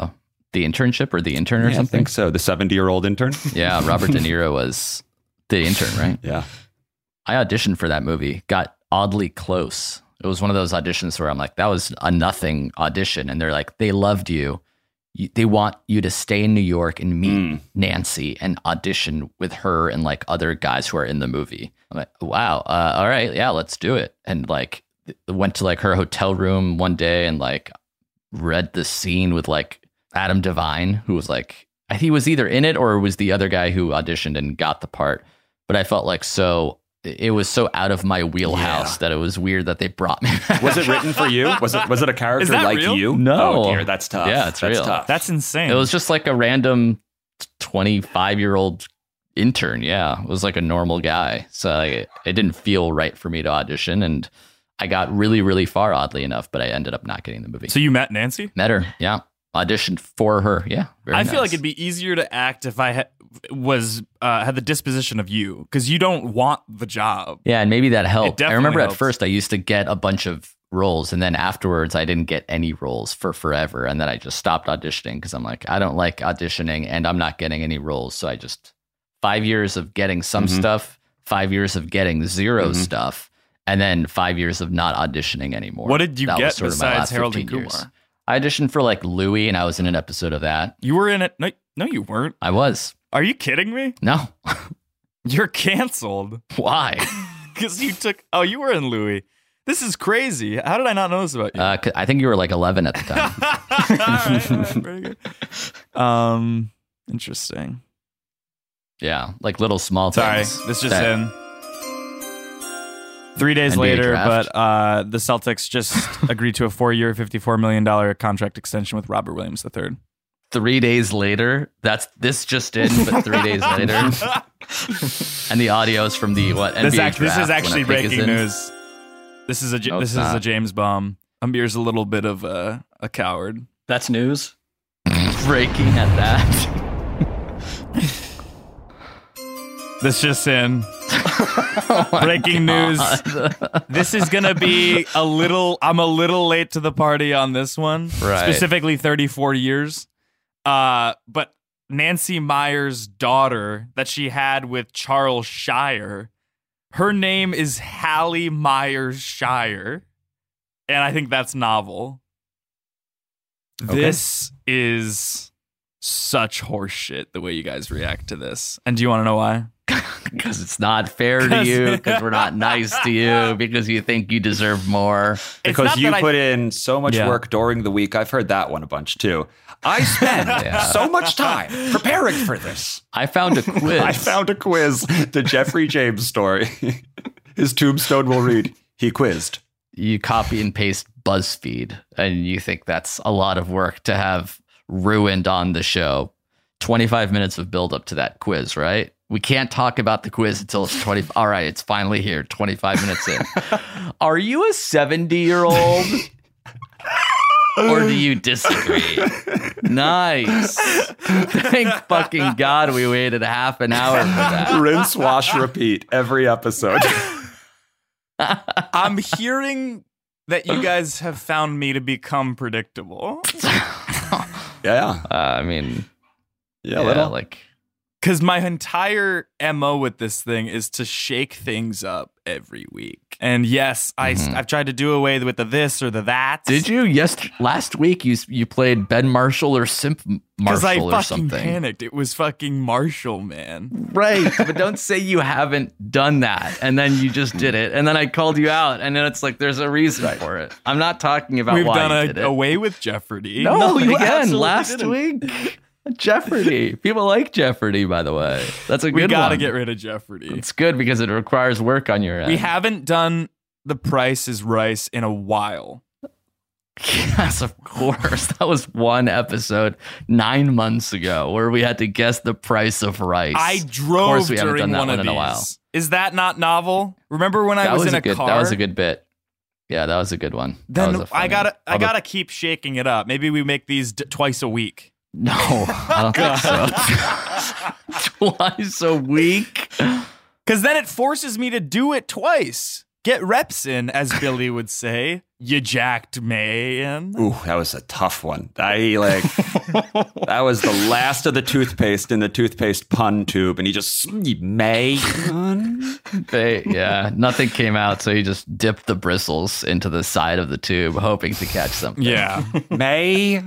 The Internship or The Intern or yeah, something? I think so. The seventy-year-old intern? Yeah, Robert De Niro was the intern, right? Yeah. I auditioned for that movie, got oddly close. It was one of those auditions where I'm like, that was a nothing audition. And they're like, they loved you. you they want you to stay in New York and meet mm. Nancy and audition with her and like other guys who are in the movie. I'm like, wow. Uh, all right. Yeah, let's do it. And like went to like her hotel room one day and like read the scene with like Adam Devine, who was like, he was either in it or was the other guy who auditioned and got the part. But I felt like so, it was so out of my wheelhouse yeah. that it was weird that they brought me back. Was it written for you? Was it was it a character like real? you? No. Oh dear, that's tough. Yeah, it's that's real. tough. That's insane. It was just like a random twenty-five-year-old intern. Yeah, it was like a normal guy. So like, it didn't feel right for me to audition. And I got really, really far, oddly enough, but I ended up not getting the movie. So you met Nancy? Met her, yeah. Auditioned for her, yeah. Very I nice. feel like it'd be easier to act if I ha- was uh, had the disposition of you, because you don't want the job. Yeah, and maybe that helped. I remember helps. At first I used to get a bunch of roles, and then afterwards I didn't get any roles for forever, and then I just stopped auditioning because I'm like, I don't like auditioning, and I'm not getting any roles. So I just five years of getting some mm-hmm. stuff, five years of getting zero mm-hmm. stuff, and then five years of not auditioning anymore. What did you that get besides Harold and Kumar? Years. I auditioned for like Louis, and I was in an episode of that. You were in it? No, no, you weren't. I was. Are you kidding me? No. You're canceled. Why? Because you took. Oh, you were in Louis. This is crazy. How did I not know this about you? Uh, I think you were like eleven at the time. all right, all right, very good. Um, interesting. Yeah, like little small Sorry, things. this just that, in. Three days N B A later, draft. but uh, the Celtics just agreed to a four-year, fifty-four million dollars contract extension with Robert Williams the third. Three days later, that's this just in, but three days later, and the audio is from the what? N B A This, act, this draft is actually when a pick breaking is in. news. This is a No, this it's is a not. James bomb. Amir's a little bit of a, a coward. That's news. Breaking at that. This just in. Oh my Breaking news. God. This is going to be a little, I'm a little late to the party on this one. Right. Specifically thirty-four years. Uh, but Nancy Meyers' daughter that she had with Charles Shire, her name is Hallie Myers Shire. And I think that's novel. Okay. This is such horseshit the way you guys react to this. And do you want to know why? Because it's not fair to you, because we're not nice to you, because you think you deserve more. Because not you that I- put in so much Yeah. work during the week. I've heard that one a bunch too. I spend Yeah. so much time preparing for this. I found a quiz. I found a quiz. The Jeffrey James story. His tombstone will read, he quizzed. You copy and paste BuzzFeed, and you think that's a lot of work to have ruined on the show. twenty-five minutes of build up to that quiz, right? We can't talk about the quiz until it's twenty. All right, it's finally here, twenty-five minutes in. Are you a seventy-year-old? Or do you disagree? Nice. Thank fucking God we waited half an hour for that. Rinse, wash, repeat every episode. I'm hearing that you guys have found me to become predictable. Yeah. Uh, I mean, Yeah, yeah, little. like Because my entire M O with this thing is to shake things up every week. And yes, I, Mhm. I've tried to do away with the this or the that. Did you? Yes, last week you you played Ben Marshall or Simp Because I Marshall or fucking something. panicked. It was fucking Marshall, man. Right, but don't say you haven't done that and then you just did it and then I called you out and then it's like there's a reason for it. I'm not talking about We've why done you a, did it. away with Jeopardy. no, No, you again absolutely last didn't. week. Jeopardy. People like Jeopardy, by the way. That's a we good gotta one. get rid of Jeopardy. It's good because it requires work on your end. We haven't done The Price is Rice in a while. Yes, of course. That was one episode nine months ago where we had to guess the price of rice. I Of drove course we haven't during done that one, one of in these. a while. Is that not novel? Remember when I That was, was in a a good. car? That was a good bit. Yeah, that was a good one. That Then was a I funny- gotta, I although- gotta keep shaking it up. Maybe we make these d- twice a week. No, I don't think so. Twice a week. Because then it forces me to do it twice. get reps in, as Billy would say. You jacked man. Ooh, that was a tough one. I like that was the last of the toothpaste in the toothpaste pun tube, and he just may. They, yeah, nothing came out, so he just dipped the bristles into the side of the tube, hoping to catch something. Yeah, may.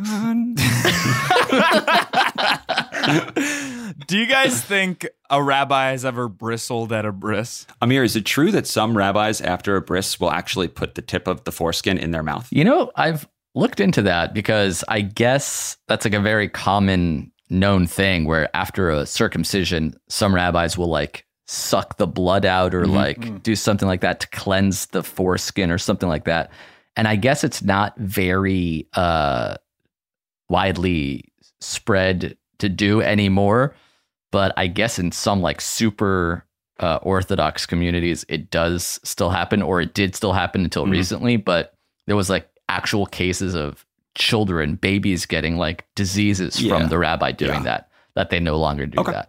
Do you guys think a rabbi has ever bristled at a bris? Amir, is it true that some rabbis after a bris will actually put the tip of the foreskin in their mouth? You know, I've looked into that because I guess that's like a very common known thing where after a circumcision, some rabbis will like suck the blood out or mm-hmm. like do something like that to cleanse the foreskin or something like that. And I guess it's not very uh, widely spread to do anymore. But I guess in some like super uh, Orthodox communities, it does still happen, or it did still happen until mm-hmm. recently. But there was like actual cases of children, babies getting like diseases yeah. from the rabbi doing yeah. that, that they no longer do okay. that.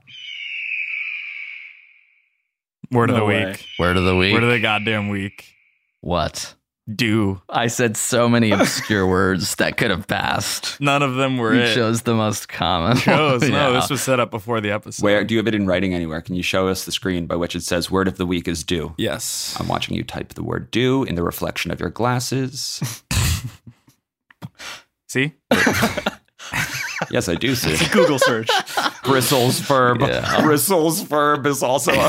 Word no of the way. week. Word of the week. Word of the goddamn week. What? Do. I said so many obscure words that could have passed. None of them were you it. chose the most common. Chose. No, yeah. this was set up before the episode. Where do you have it in writing anywhere? Can you show us the screen by which it says word of the week is do? Yes. I'm watching you type the word do in the reflection of your glasses. See? Yes, I do see. It's a Google search. Bristles verb. Yeah. Bristles verb is also a...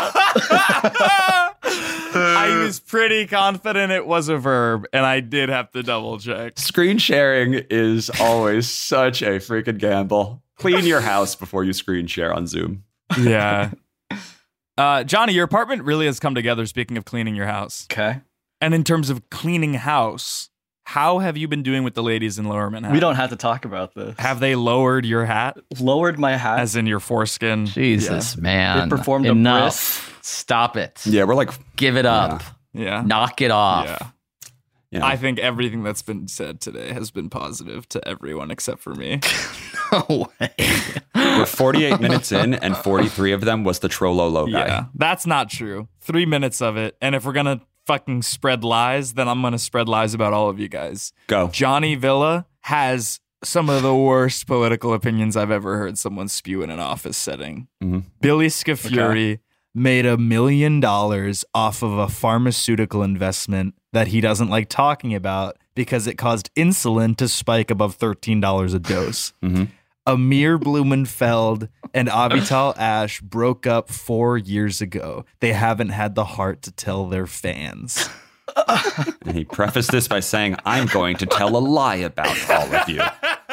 I was pretty confident it was a verb, and I did have to double check. Screen sharing is always such a freaking gamble. Clean your house before you screen share on Zoom. Yeah. Uh, Johnny, your apartment really has come together, speaking of cleaning your house. Okay. And in terms of cleaning house, how have you been doing with the ladies in Lower Manhattan? We don't have to talk about this. Have they lowered your hat? Lowered my hat? As in your foreskin? Jesus, yeah. man. They performed Enough. a bris. Stop it. Yeah, we're like... Give it up. Yeah. Yeah. Knock it off. Yeah. You know. I think everything that's been said today has been positive to everyone except for me. No way. We're forty-eight minutes in, and forty-three of them was the Trololo guy. Yeah, that's not true. Three minutes of it. And if we're going to fucking spread lies, then I'm going to spread lies about all of you guys. Go. Johnny Villa has some of the worst political opinions I've ever heard someone spew in an office setting. Mm-hmm. Billy Scafuri okay. made a million dollars off of a pharmaceutical investment that he doesn't like talking about because it caused insulin to spike above thirteen dollars a dose. Mm-hmm. Amir Blumenfeld and Avital Ash broke up four years ago. They haven't had the heart to tell their fans. And he prefaced this by saying, I'm going to tell a lie about all of you.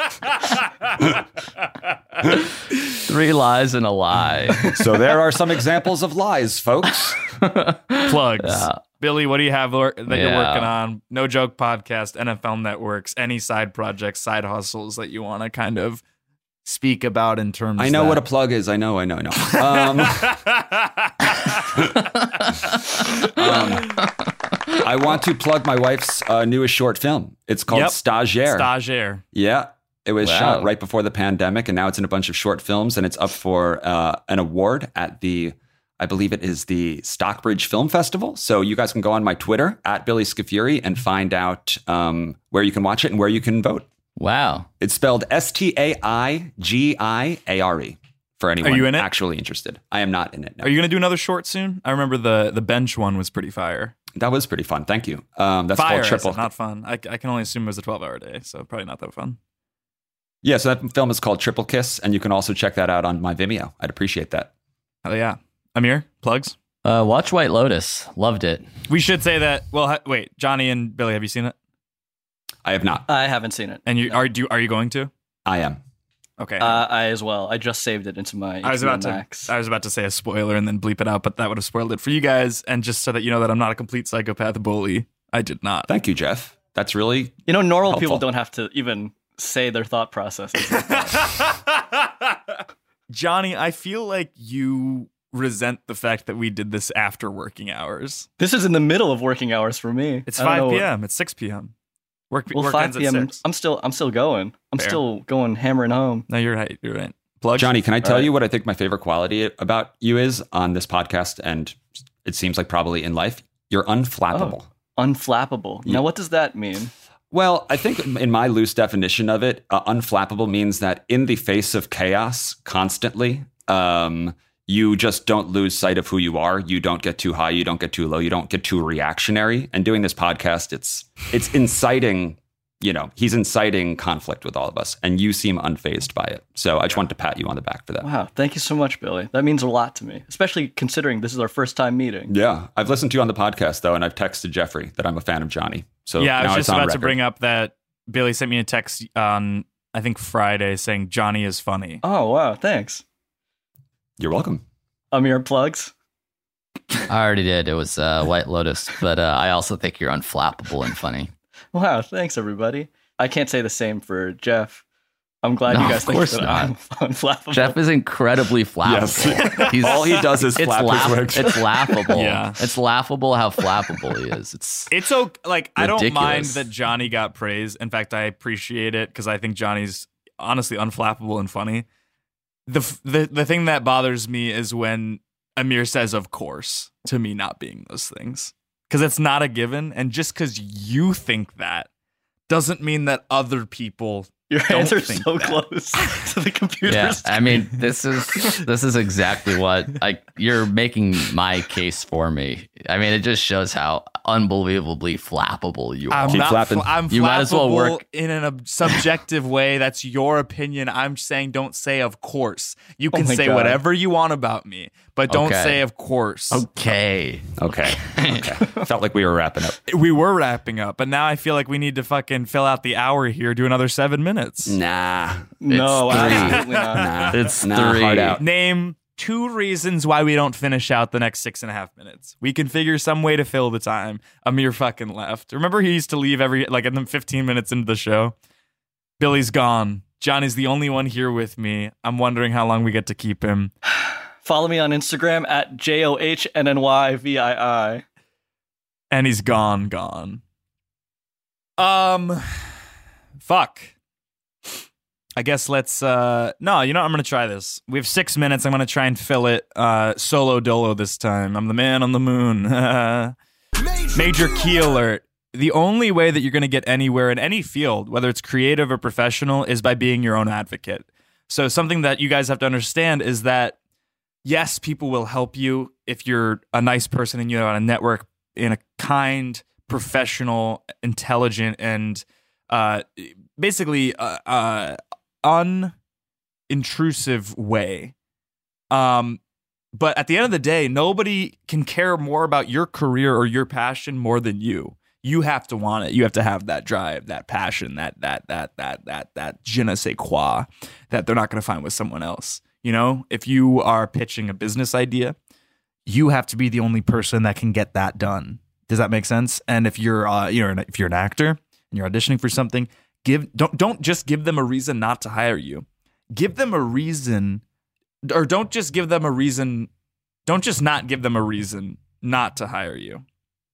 Three lies and a lie. So there are some examples of lies, folks. Plugs. Yeah. Billy, what do you have that you're Yeah. working on? No Joke Podcast, N F L Networks, any side projects, side hustles that you want to kind of speak about in terms I know that... what a plug is. I know, I know, I know. Um, um, I want to plug my wife's uh, newest short film. It's called Yep. Stagiaire. Stagiaire. Yeah. It was Wow. shot right before the pandemic, and now it's in a bunch of short films, and it's up for uh, an award at the, I believe it is the Stockbridge Film Festival. So you guys can go on my Twitter, at Billy Scafuri, and find out um, where you can watch it and where you can vote. Wow. It's spelled S T A I G I A R E for anyone Are you in it? actually interested. I am not in it. No. Are you going to do another short soon? I remember the the bench one was pretty fire. That was pretty fun. Thank you. Um, that's Fire, called I Triple. said, not fun. I, I can only assume it was a twelve-hour day, so probably not that fun. Yeah, so that film is called Triple Kiss, and you can also check that out on my Vimeo. I'd appreciate that. Oh, yeah. Amir, plugs? Uh, watch White Lotus. Loved it. We should say that. Well, ha- wait, Johnny and Billy, have you seen it? I have not. I haven't seen it. And you are do are you going to? I am. Okay. Uh, I as well. I just saved it into my I was about Max. to I was about to say a spoiler and then bleep it out, but that would have spoiled it for you guys. And just so that you know that I'm not a complete psychopath bully, I did not. Thank you, Jeff. That's really You know, normal helpful. people don't have to even say their thought processes. Like that. Johnny, I feel like you resent the fact that we did this after working hours. This is in the middle of working hours for me. It's I don't five know p.m. It's six p.m. Work, Well, work five ends at p.m. six. I'm still, I'm still going. I'm Fair. still going hammering home. No, you're right. You're right. Plug. Johnny, can I tell right. you what I think my favorite quality about you is on this podcast, and it seems like probably in life? You're unflappable. Oh, unflappable. Yeah. Now, what does that mean? Well, I think in my loose definition of it, uh, unflappable means that in the face of chaos constantly, um, you just don't lose sight of who you are. You don't get too high. You don't get too low. You don't get too reactionary. And doing this podcast, it's it's inciting, you know, he's inciting conflict with all of us. And you seem unfazed by it. So I just wanted to pat you on the back for that. Wow. Thank you so much, Billy. That means a lot to me, especially considering this is our first time meeting. Yeah. I've listened to you on the podcast, though, and I've texted Jeffrey that I'm a fan of Johnny. So yeah, I now was it's just on about record. to bring up that Billy sent me a text on, I think, Friday saying Johnny is funny. Oh, wow. Thanks. You're welcome. Amir, plugs? I already did. It was uh, White Lotus, but uh, I also think you're unflappable and funny. Wow. Thanks, everybody. I can't say the same for Jeff. I'm glad No, you guys of think course that not. I'm unflappable. Jeff is incredibly flappable. Yes. He's, All he does is it's flap his wings. It's laughable. Yeah. It's laughable how flappable he is. It's It's okay. Like, I don't mind Ridiculous. that Johnny got praise. In fact, I appreciate it because I think Johnny's honestly unflappable and funny. The, f- the the thing that bothers me is when Amir says, of course, to me not being those things. Because it's not a given. And just because you think that doesn't mean that other people Your don't hands are think so that. close to the computer. yeah. screen. I mean, this is this is exactly what like you're making my case for me. I mean, it just shows how unbelievably flappable you are. I'm Keep not. flapping. Fl- I'm You might as well flappable work- in an ob- subjective way. That's your opinion. I'm saying don't say of course. You can Oh my say God. whatever you want about me, but don't Okay. say of course. Okay. Okay. Okay. Felt like we were wrapping up. We were wrapping up, but now I feel like we need to fucking fill out the hour here. Do another seven minutes. Nah. no, It's three. absolutely not. Nah. It's nah, three. hard out. Name two reasons why we don't finish out the next six and a half minutes. We can figure some way to fill the time. Amir fucking left. Remember he used to leave every, like, in the fifteen minutes into the show? Billy's gone. Johnny's the only one here with me. I'm wondering how long we get to keep him. Follow me on Instagram at J O H N N Y V I I. And he's gone, gone. Um, fuck. I guess let's, uh, no, you know, what? I'm going to try this. We have six minutes. I'm going to try and fill it, uh, solo dolo this time. I'm the man on the moon. Major key alert. The only way that you're going to get anywhere in any field, whether it's creative or professional, is by being your own advocate. So something that you guys have to understand is that, yes, people will help you if you're a nice person and you know how to network in a kind, professional, intelligent, and uh, basically uh, uh, unintrusive way. Um, but at the end of the day, nobody can care more about your career or your passion more than you. You have to want it. You have to have that drive, that passion, that that that that that that je ne sais quoi that they're not going to find with someone else. You know, if you are pitching a business idea, you have to be the only person that can get that done. Does that make sense? And if you're, uh, you know, if you're an actor and you're auditioning for something, give don't don't just give them a reason not to hire you. Give them a reason, or don't just give them a reason. Don't just not give them a reason not to hire you.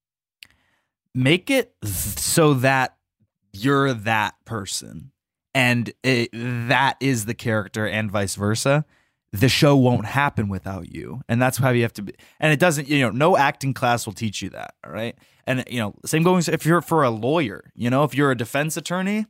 Make it th- so that you're that person, and it, that is the character, and vice versa. The show won't happen without you. And that's how you have to be. And it doesn't, you know, no acting class will teach you that. All right. And, you know, same going if you're for a lawyer, you know, if you're a defense attorney,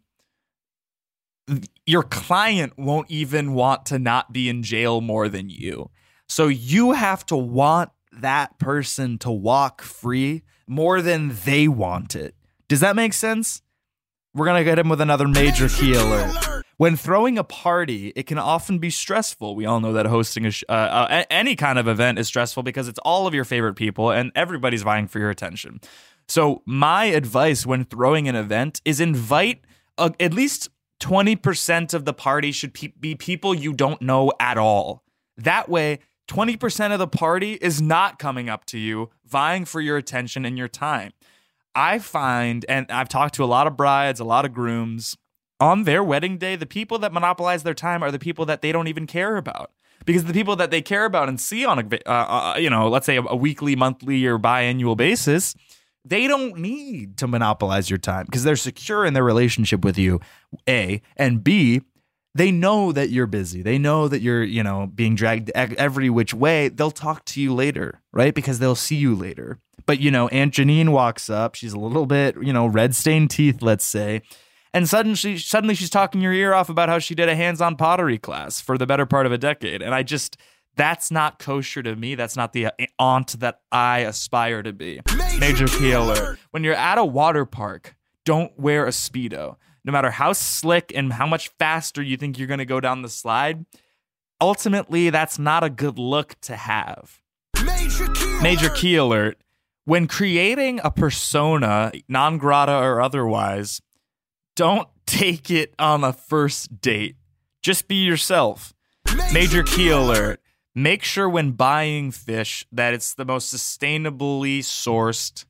your client won't even want to not be in jail more than you. So you have to want that person to walk free more than they want it. Does that make sense? We're going to get him with another major key alert. When throwing a party, it can often be stressful. We all know that hosting a sh- uh, uh, any kind of event is stressful because it's all of your favorite people and everybody's vying for your attention. So my advice when throwing an event is invite uh, at least twenty percent of the party should pe- be people you don't know at all. That way, twenty percent of the party is not coming up to you, vying for your attention and your time. I find, and I've talked to a lot of brides, a lot of grooms, on their wedding day, the people that monopolize their time are the people that they don't even care about. Because the people that they care about and see on a, uh, uh, you know, let's say a, a weekly, monthly, or biannual basis, they don't need to monopolize your time because they're secure in their relationship with you, A, and B, they know that you're busy. They know that you're, you know, being dragged every which way. They'll talk to you later, right? Because they'll see you later. But, you know, Aunt Janine walks up. She's a little bit, you know, red-stained teeth, let's say. And suddenly, she, suddenly she's talking your ear off about how she did a hands-on pottery class for the better part of a decade. And I just, that's not kosher to me. That's not the aunt that I aspire to be. Major, Major key alert. When you're at a water park, don't wear a Speedo. No matter how slick and how much faster you think you're going to go down the slide, ultimately, that's not a good look to have. Major key, Major key alert. When creating a persona, non grata or otherwise, don't take it on a first date. Just be yourself. Major, Major key, key alert. alert. Make sure when buying fish that it's the most sustainably sourced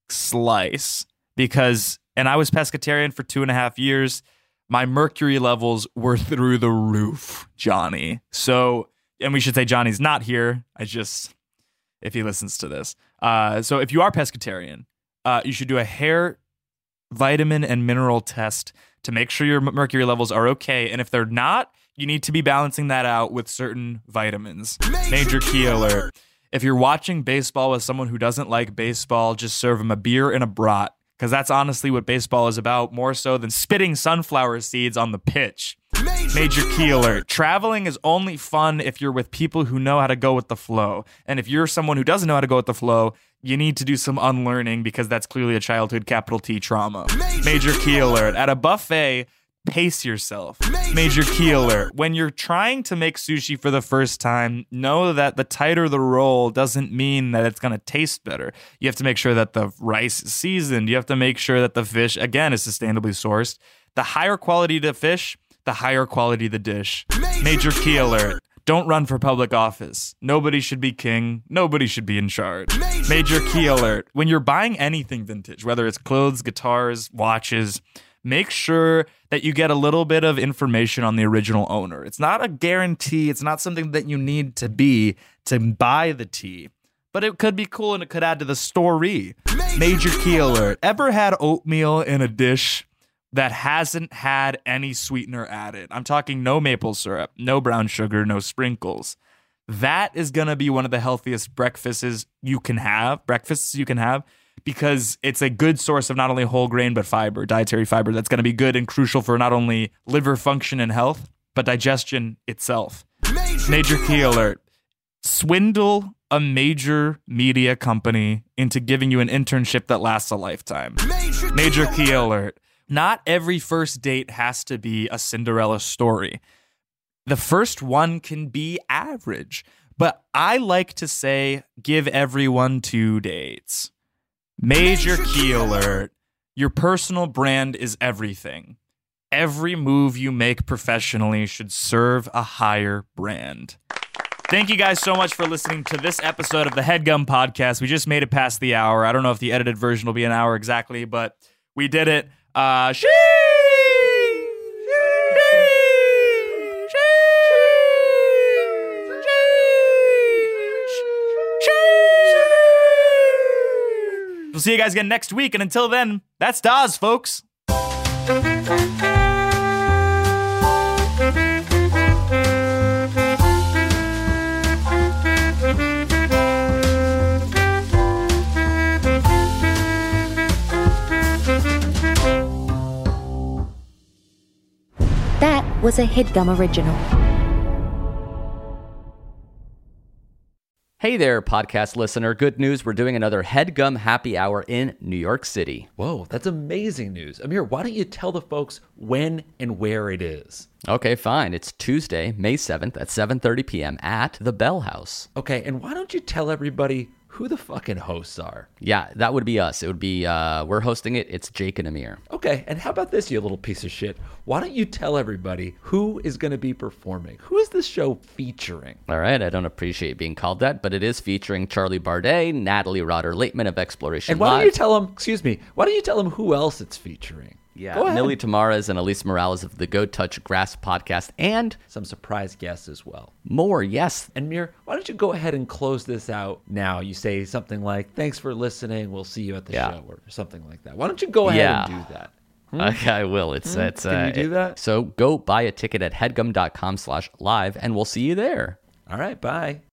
slice. Because, and I was pescatarian for two and a half years, my mercury levels were through the roof, Johnny. So, and we should say Johnny's not here. I just, if he listens to this. Uh, so if you are pescatarian, uh, you should do a hair vitamin and mineral test to make sure your mercury levels are okay. And if they're not, you need to be balancing that out with certain vitamins. Major, Major key alert. alert. If you're watching baseball with someone who doesn't like baseball, just serve them a beer and a brat. Because that's honestly what baseball is about, more so than spitting sunflower seeds on the pitch. Major, Major key alert. Traveling is only fun if you're with people who know how to go with the flow. And if you're someone who doesn't know how to go with the flow, you need to do some unlearning because that's clearly a childhood capital T trauma. Major, Major key alert. At a buffet, pace yourself. Major, Major key alert. When you're trying to make sushi for the first time, know that the tighter the roll doesn't mean that it's going to taste better. You have to make sure that the rice is seasoned. You have to make sure that the fish, again, is sustainably sourced. The higher quality the fish, the higher quality the dish. Major, Major key alert. Don't run for public office. Nobody should be king. Nobody should be in charge. Major, Major key, key alert. When you're buying anything vintage, whether it's clothes, guitars, watches, make sure that you get a little bit of information on the original owner. It's not a guarantee. It's not something that you need to be to buy the tea. But it could be cool and it could add to the story. Major, Major key alert. Ever had oatmeal in a dish that hasn't had any sweetener added? I'm talking no maple syrup, no brown sugar, no sprinkles. That is going to be one of the healthiest breakfasts you can have, breakfasts you can have, because it's a good source of not only whole grain, but fiber, dietary fiber that's going to be good and crucial for not only liver function and health, but digestion itself. Major, major key alert. Swindle a major media company into giving you an internship that lasts a lifetime. Major, major key, key alert. Not every first date has to be a Cinderella story. The first one can be average, but I like to say give everyone two dates. Major, Major key alert. Your personal brand is everything. Every move you make professionally should serve a higher brand. Thank you guys so much for listening to this episode of the HeadGum Podcast. We just made it past the hour. I don't know if the edited version will be an hour exactly, but we did it. Uh, sheesh! We'll see you guys again next week, and until then, that's Dawes, folks. That was a HeadGum original. Hey there, podcast listener. Good news. We're doing another HeadGum Happy Hour in New York City. Whoa, that's amazing news. Amir, why don't you tell the folks when and where it is? Okay, fine. It's Tuesday, May seventh at seven thirty p.m. at the Bell House. Okay, and why don't you tell everybody who the fucking hosts are? Yeah, that would be us. It would be, uh, we're hosting it. It's Jake and Amir. Okay, and how about this, you little piece of shit? Why don't you tell everybody who is going to be performing? Who is this show featuring? All right, I don't appreciate being called that, but it is featuring Charlie Bardet, Natalie Rotter-Laitman of Exploration And why Live. don't you tell them, excuse me, why don't you tell them who else it's featuring? Yeah, Millie Tamares and Elise Morales of the Go Touch Grass podcast, and some surprise guests as well. More, yes. And Mir, why don't you go ahead and close this out now? You say something like, thanks for listening, we'll see you at the yeah. show, or something like that. Why don't you go ahead yeah. and do that? Okay, I will. It's it's. Can uh, you do that? So go buy a ticket at headgum dot com slash live, and we'll see you there. All right, bye.